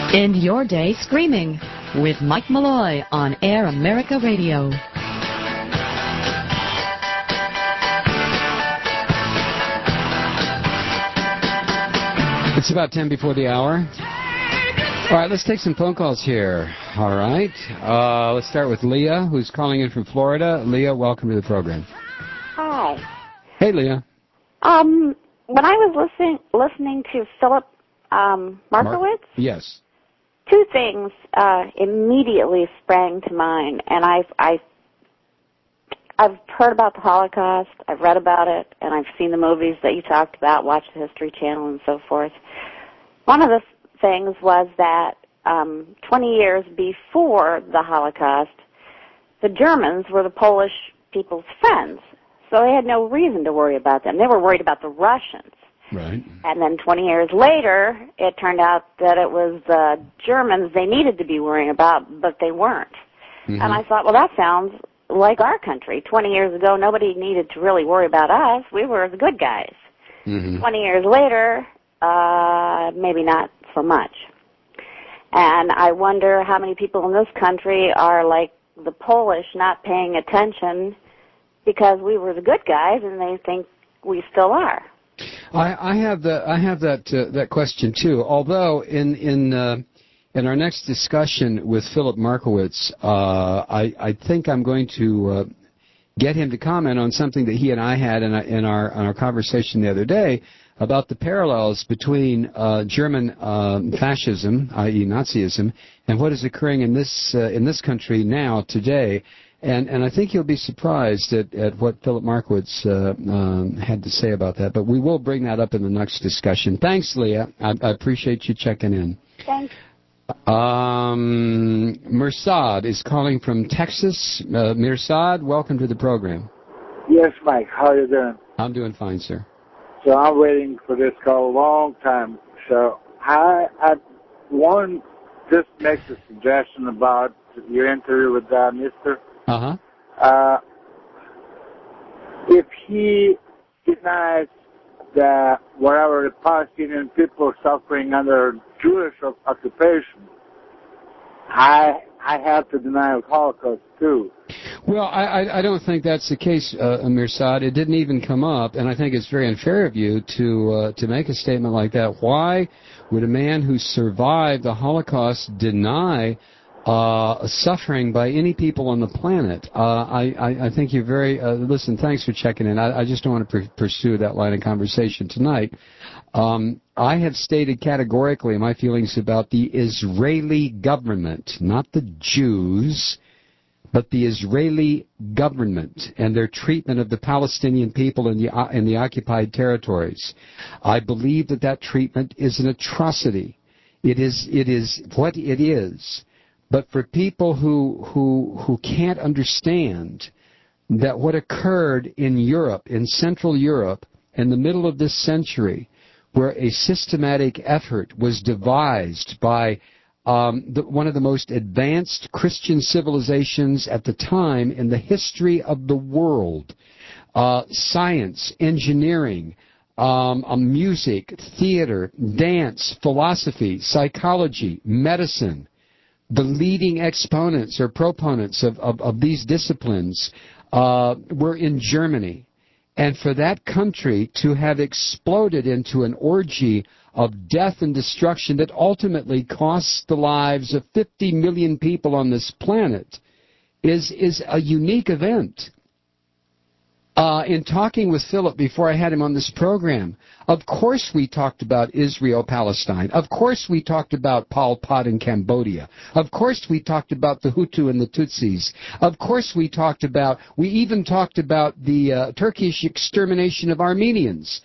End your day screaming with Mike Malloy on Air America Radio. It's about 10 before the hour. All right, let's take some phone calls here. All right. Let's start with Leah, who's calling in from Florida. Leah, welcome to the program. Hi. Hey, Leah. When I was listening to Philip Markowitz, yes, two things immediately sprang to mind, and I've heard about the Holocaust, I've read about it, and I've seen the movies that you talked about, watched the History Channel and so forth. One of the things was that 20 years before the Holocaust, the Germans were the Polish people's friends, so they had no reason to worry about them. They were worried about the Russians. Right. And then 20 years later, it turned out that it was the Germans they needed to be worrying about, but they weren't. Mm-hmm. And I thought, well, that sounds like our country. 20 years ago, nobody needed to really worry about us. We were the good guys. Mm-hmm. 20 years later, maybe not so much. And I wonder how many people in this country are like the Polish, not paying attention because we were the good guys and they think we still are. I have that question too. Although in our next discussion with Philip Markowitz, I think I'm going to get him to comment on something that he and I had in our conversation the other day about the parallels between German fascism, i.e. Nazism, and what is occurring in this country now today. And I think you'll be surprised at what Philip Markowitz had to say about that. But we will bring that up in the next discussion. Thanks, Leah. I appreciate you checking in. Thanks. Mirsad is calling from Texas. Mirsad, welcome to the program. Yes, Mike. How are you doing? I'm doing fine, sir. So I'm waiting for this call a long time. So I want just make a suggestion about your interview with Mr. If he denies that whatever the Palestinian people are suffering under Jewish occupation, I have to deny the Holocaust too. Well, I don't think that's the case, Mirsad. It didn't even come up, and I think it's very unfair of you to make a statement like that. Why would a man who survived the Holocaust deny suffering by any people on the planet? I think you're very... listen, thanks for checking in. I just don't want to pursue that line of conversation tonight. I have stated categorically my feelings about the Israeli government, not the Jews, but the Israeli government and their treatment of the Palestinian people in the occupied territories. I believe that treatment is an atrocity. It is what it is. But for people who can't understand that what occurred in Europe, in Central Europe, in the middle of this century, where a systematic effort was devised by one of the most advanced Christian civilizations at the time in the history of the world, science, engineering, music, theater, dance, philosophy, psychology, medicine, the leading exponents or proponents of these disciplines were in Germany. And for that country to have exploded into an orgy of death and destruction that ultimately costs the lives of 50 million people on this planet is a unique event. In talking with Philip before I had him on this program, of course we talked about Israel-Palestine. Of course we talked about Pol Pot in Cambodia. Of course we talked about the Hutu and the Tutsis. Of course we even talked about the Turkish extermination of Armenians.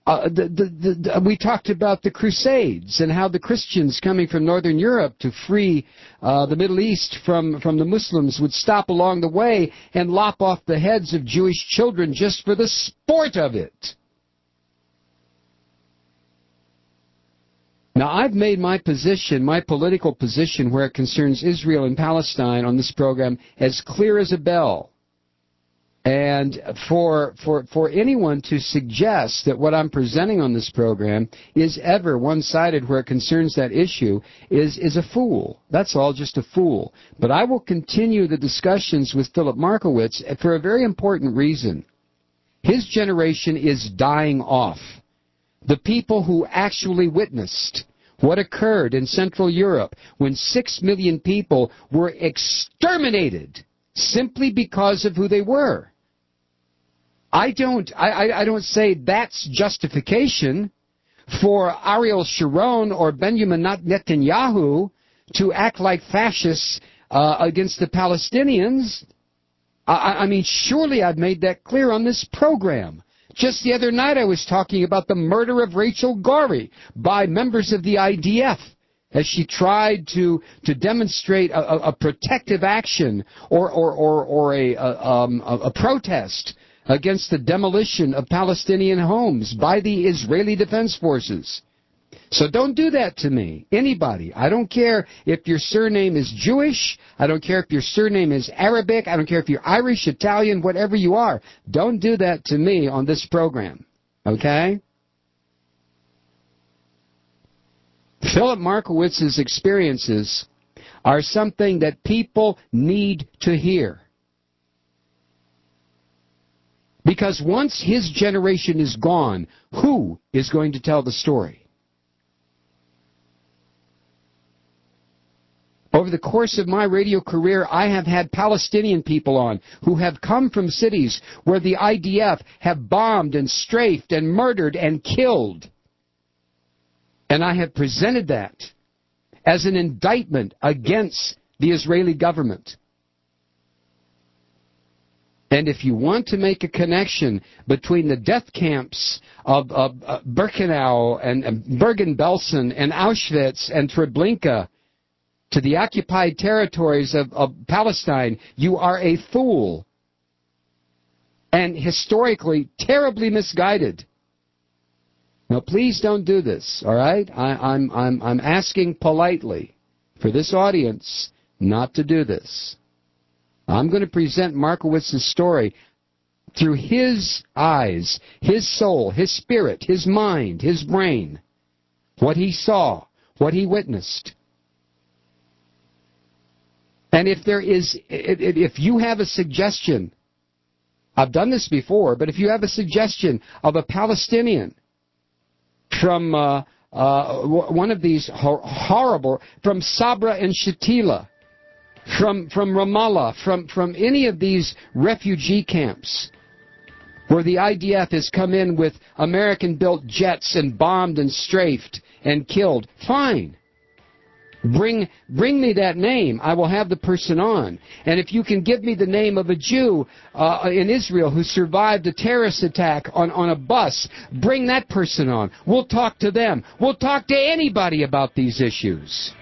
We talked about the Crusades and how the Christians coming from Northern Europe to free the Middle East from the Muslims would stop along the way and lop off the heads of Jewish children just for the sport of it. Now, I've made my position, my political position where it concerns Israel and Palestine on this program as clear as a bell. And for anyone to suggest that what I'm presenting on this program is ever one-sided where it concerns that issue is a fool. That's all, just a fool. But I will continue the discussions with Philip Markowitz for a very important reason. His generation is dying off. The people who actually witnessed what occurred in Central Europe when 6 million people were exterminated simply because of who they were. I don't say that's justification for Ariel Sharon or Benjamin Netanyahu to act like fascists against the Palestinians. I mean, surely I've made that clear on this program. Just the other night I was talking about the murder of Rachel Gorey by members of the IDF as she tried to demonstrate a protective action or a protest against the demolition of Palestinian homes by the Israeli Defense Forces. So don't do that to me, anybody. I don't care if your surname is Jewish. I don't care if your surname is Arabic. I don't care if you're Irish, Italian, whatever you are. Don't do that to me on this program, okay? Philip Markowitz's experiences are something that people need to hear. Because once his generation is gone, who is going to tell the story? Over the course of my radio career, I have had Palestinian people on who have come from cities where the IDF have bombed and strafed and murdered and killed. And I have presented that as an indictment against the Israeli government. And if you want to make a connection between the death camps of Birkenau and Bergen-Belsen and Auschwitz and Treblinka to the occupied territories of Palestine, you are a fool. And historically, terribly misguided. Now, please don't do this, all right? I'm asking politely for this audience not to do this. I'm going to present Markowitz's story through his eyes, his soul, his spirit, his mind, his brain, what he saw, what he witnessed. And if you have a suggestion, I've done this before, but if you have a suggestion of a Palestinian from one of these horrible, from Sabra and Shatila, from Ramallah, from any of these refugee camps where the IDF has come in with American-built jets and bombed and strafed and killed, fine. Bring me that name. I will have the person on. And if you can give me the name of a Jew in Israel who survived a terrorist attack on a bus, bring that person on. We'll talk to them. We'll talk to anybody about these issues.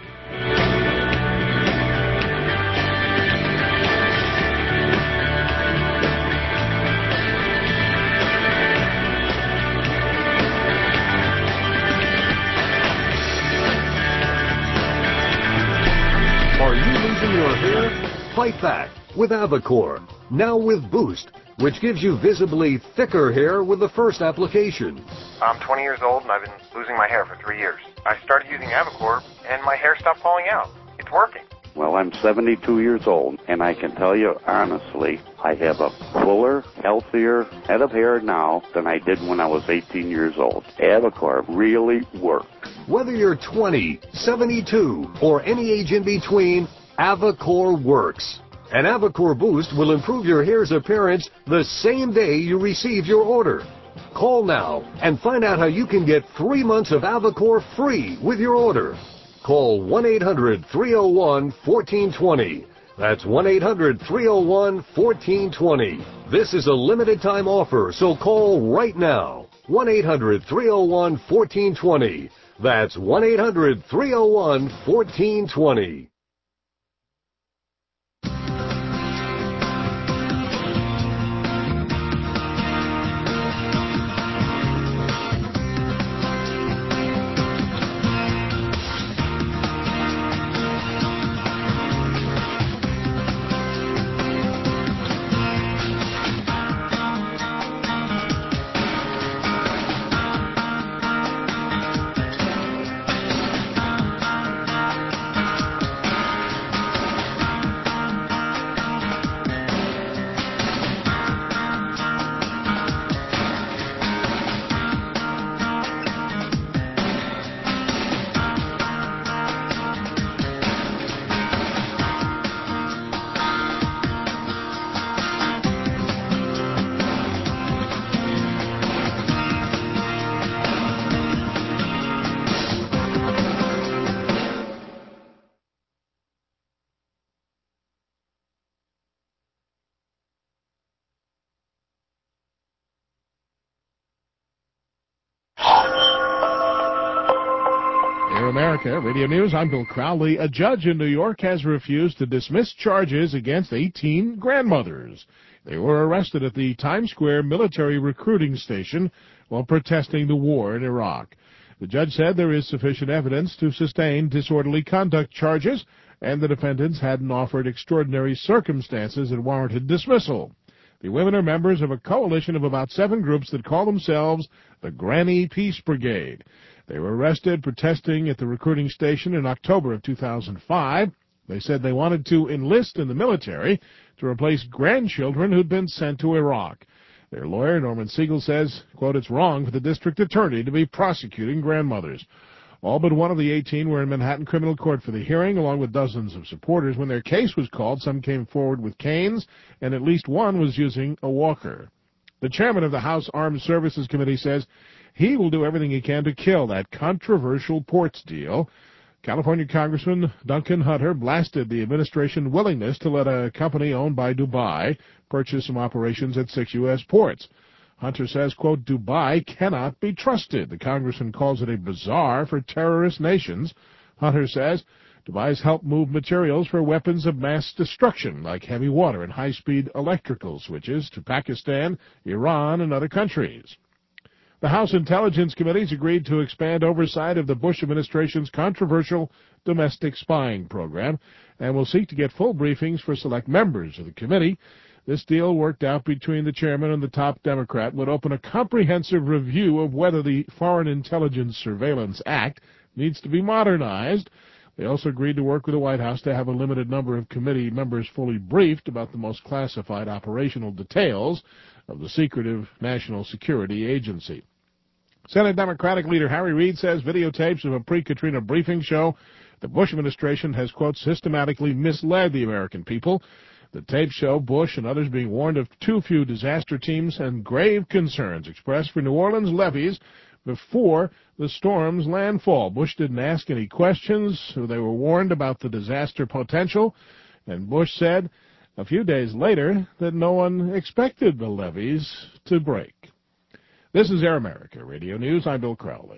Your hair? Fight back with Avacor, now with Boost, which gives you visibly thicker hair with the first application. I'm 20 years old and I've been losing my hair for 3 years. I started using Avacor and my hair stopped falling out. It's working. Well, I'm 72 years old, and I can tell you honestly, I have a fuller, healthier head of hair now than I did when I was 18 years old. Avacor really worked. Whether you're 20, 72, or any age in between, Avacor works. And Avacor Boost will improve your hair's appearance the same day you receive your order. Call now and find out how you can get 3 months of Avacor free with your order. Call 1-800-301-1420. That's 1-800-301-1420. This is a limited time offer, so call right now. 1-800-301-1420. That's 1-800-301-1420. America Radio News, I'm Bill Crowley. A judge in New York has refused to dismiss charges against 18 grandmothers. They were arrested at the Times Square military recruiting station while protesting the war in Iraq. The judge said there is sufficient evidence to sustain disorderly conduct charges, and the defendants hadn't offered extraordinary circumstances that warranted dismissal. The women are members of a coalition of about 7 groups that call themselves the Granny Peace Brigade. They were arrested protesting at the recruiting station in October of 2005. They said they wanted to enlist in the military to replace grandchildren who'd been sent to Iraq. Their lawyer, Norman Siegel, says, quote, it's wrong for the district attorney to be prosecuting grandmothers. All but one of the 18 were in Manhattan Criminal Court for the hearing, along with dozens of supporters. When their case was called, some came forward with canes, and at least one was using a walker. The chairman of the House Armed Services Committee says he will do everything he can to kill that controversial ports deal. California Congressman Duncan Hunter blasted the administration's willingness to let a company owned by Dubai purchase some operations at 6 U.S. ports. Hunter says, quote, Dubai cannot be trusted. The congressman calls it a bazaar for terrorist nations. Hunter says Dubai's helped move materials for weapons of mass destruction, like heavy water and high-speed electrical switches, to Pakistan, Iran, and other countries. The House Intelligence Committees agreed to expand oversight of the Bush administration's controversial domestic spying program and will seek to get full briefings for select members of the committee. This deal, worked out between the chairman and the top Democrat, would open a comprehensive review of whether the Foreign Intelligence Surveillance Act needs to be modernized. They also agreed to work with the White House to have a limited number of committee members fully briefed about the most classified operational details of the secretive National Security Agency. Senate Democratic leader Harry Reid says videotapes of a pre-Katrina briefing show the Bush administration has, quote, systematically misled the American people. The tapes show Bush and others being warned of too few disaster teams and grave concerns expressed for New Orleans levees before the storm's landfall. Bush didn't ask any questions, so they were warned about the disaster potential, and Bush said a few days later that no one expected the levees to break. This is Air America Radio News. I'm Bill Crowley.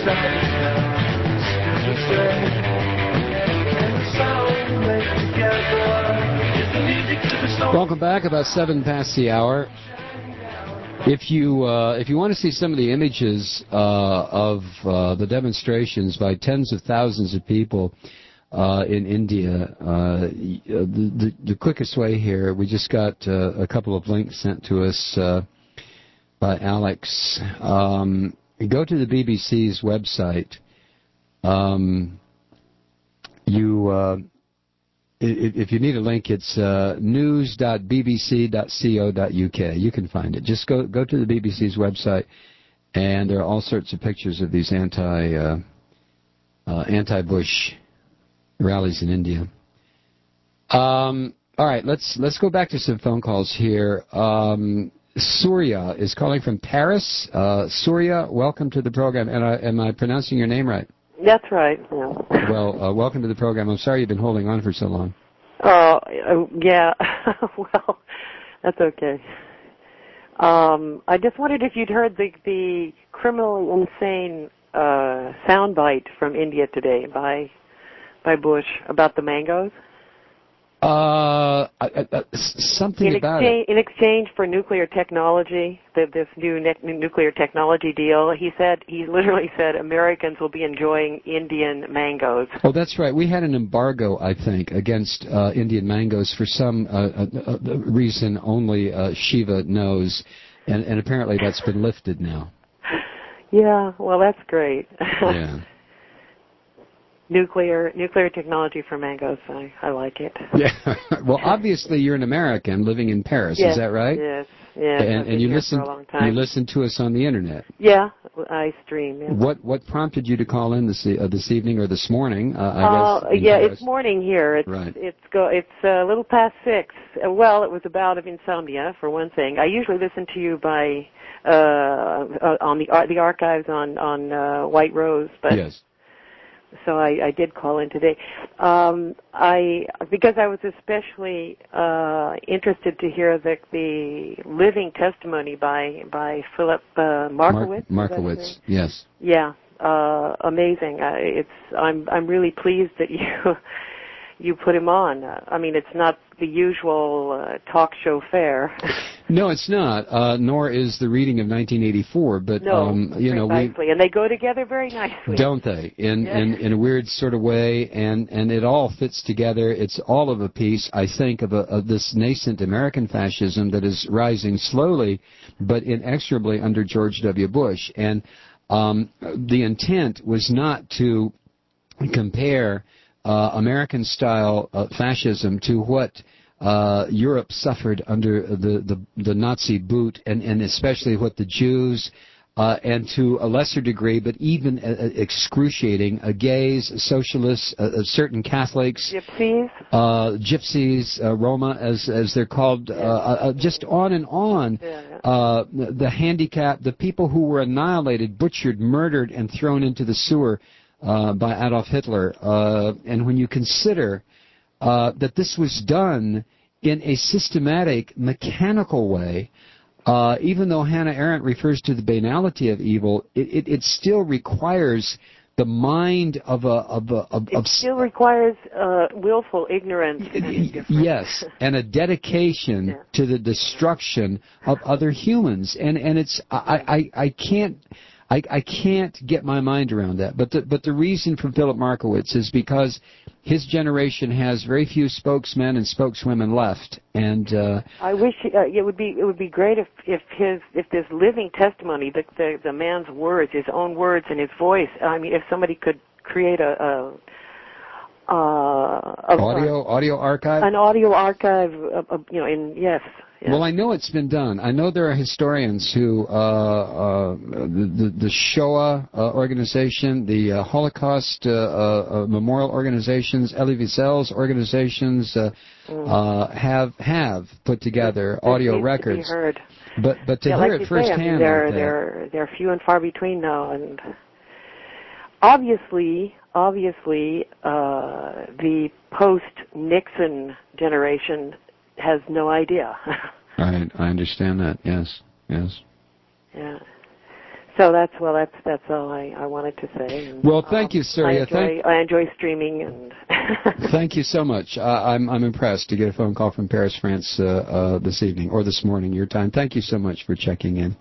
Welcome back. About 7 past the hour. If you want to see some of the images of the demonstrations by tens of thousands of people in India, the quickest way here, we just got a couple of links sent to us by Alex. Go to the BBC's website. If you need a link, it's news.bbc.co.uk. You can find it. Just go to the BBC's website, and there are all sorts of pictures of these anti-Bush rallies in India. All right, let's go back to some phone calls here. Surya is calling from Paris. Surya, welcome to the program. Am I pronouncing your name right? That's right. Yeah. Well, welcome to the program. I'm sorry you've been holding on for so long. Yeah. Well, that's okay. I just wondered if you'd heard the criminally insane soundbite from India today by Bush about the mangoes. Something about it. In exchange for nuclear technology, this new nuclear technology deal, he literally said Americans will be enjoying Indian mangoes. Oh, that's right. We had an embargo, I think, against Indian mangoes for some reason only Shiva knows, and apparently that's been lifted now. Yeah, well, that's great. Yeah. Nuclear technology for mangoes. I like it. Yeah. Well, obviously you're an American living in Paris. Yes, is that right? Yes. Yeah. And you listen. You listen to us on the internet. Yeah, I stream. Yeah. What prompted you to call in this evening or this morning? I guess. Yeah, it's morning here. It's right. It's a little past 6. Well, it was a bout of insomnia for one thing. I usually listen to you by on the archives on White Rose, but. Yes. So I did call in today. Because I was especially interested to hear the living testimony by Philip Markowitz. Markowitz, yes. Yeah, amazing. I'm really pleased that you put him on. I mean, it's not the usual talk show fare. No, it's not. Nor is the reading of 1984. But no, precisely. And they go together very nicely, don't they? In a weird sort of way, and it all fits together. It's all of a piece, I think, of this nascent American fascism that is rising slowly, but inexorably under George W. Bush. And the intent was not to compare American-style fascism to what Europe suffered under the Nazi boot, and especially what the Jews, and to a lesser degree, but even excruciating, gays, socialists, certain Catholics, gypsies, Roma, as they're called, just on and on. The handicapped, the people who were annihilated, butchered, murdered, and thrown into the sewer by Adolf Hitler. And when you consider that this was done in a systematic, mechanical way, even though Hannah Arendt refers to the banality of evil, it still requires the mind of it still requires willful ignorance. Yes, and a dedication to the destruction of other humans, and it's I can't get my mind around that. But the reason for Philip Markowitz is because his generation has very few spokesmen and spokeswomen left, and I wish it would be great if this living testimony, the man's words, his own words and his voice. I mean, if somebody could create audio archive, an audio archive, yes. Yeah. Well, I know it's been done. I know there are historians who, the Shoah organization, the Holocaust memorial organizations, Elie Wiesel's organizations have put together audio records. To be heard. But to hear it firsthand, they're few and far between now, and obviously, the post-Nixon generation has no idea. I understand that. Yes. Yeah. So that's all I wanted to say. And, well, thank you, sir. I enjoy streaming, and thank you so much. I'm impressed to get a phone call from Paris, France this evening or this morning, your time. Thank you so much for checking in.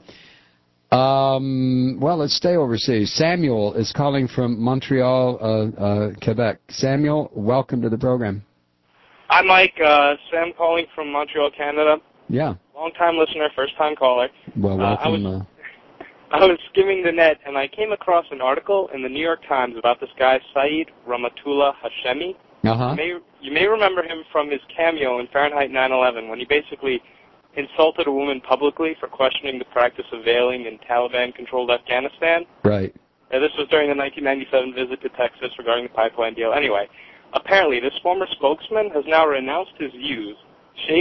Well, let's stay overseas. Samuel is calling from Montreal, Quebec. Samuel, welcome to the program. Hi, Mike. Sam calling from Montreal, Canada. Yeah. Long-time listener, first-time caller. Well, welcome. I was skimming the net, and I came across an article in the New York Times about this guy, Saeed Rahmatullah Hashemi. Uh-huh. You may remember him from his cameo in Fahrenheit 9/11, when he basically insulted a woman publicly for questioning the practice of veiling in Taliban-controlled Afghanistan. Right. This was during the 1997 visit to Texas regarding the pipeline deal. Anyway, apparently this former spokesman has now renounced his views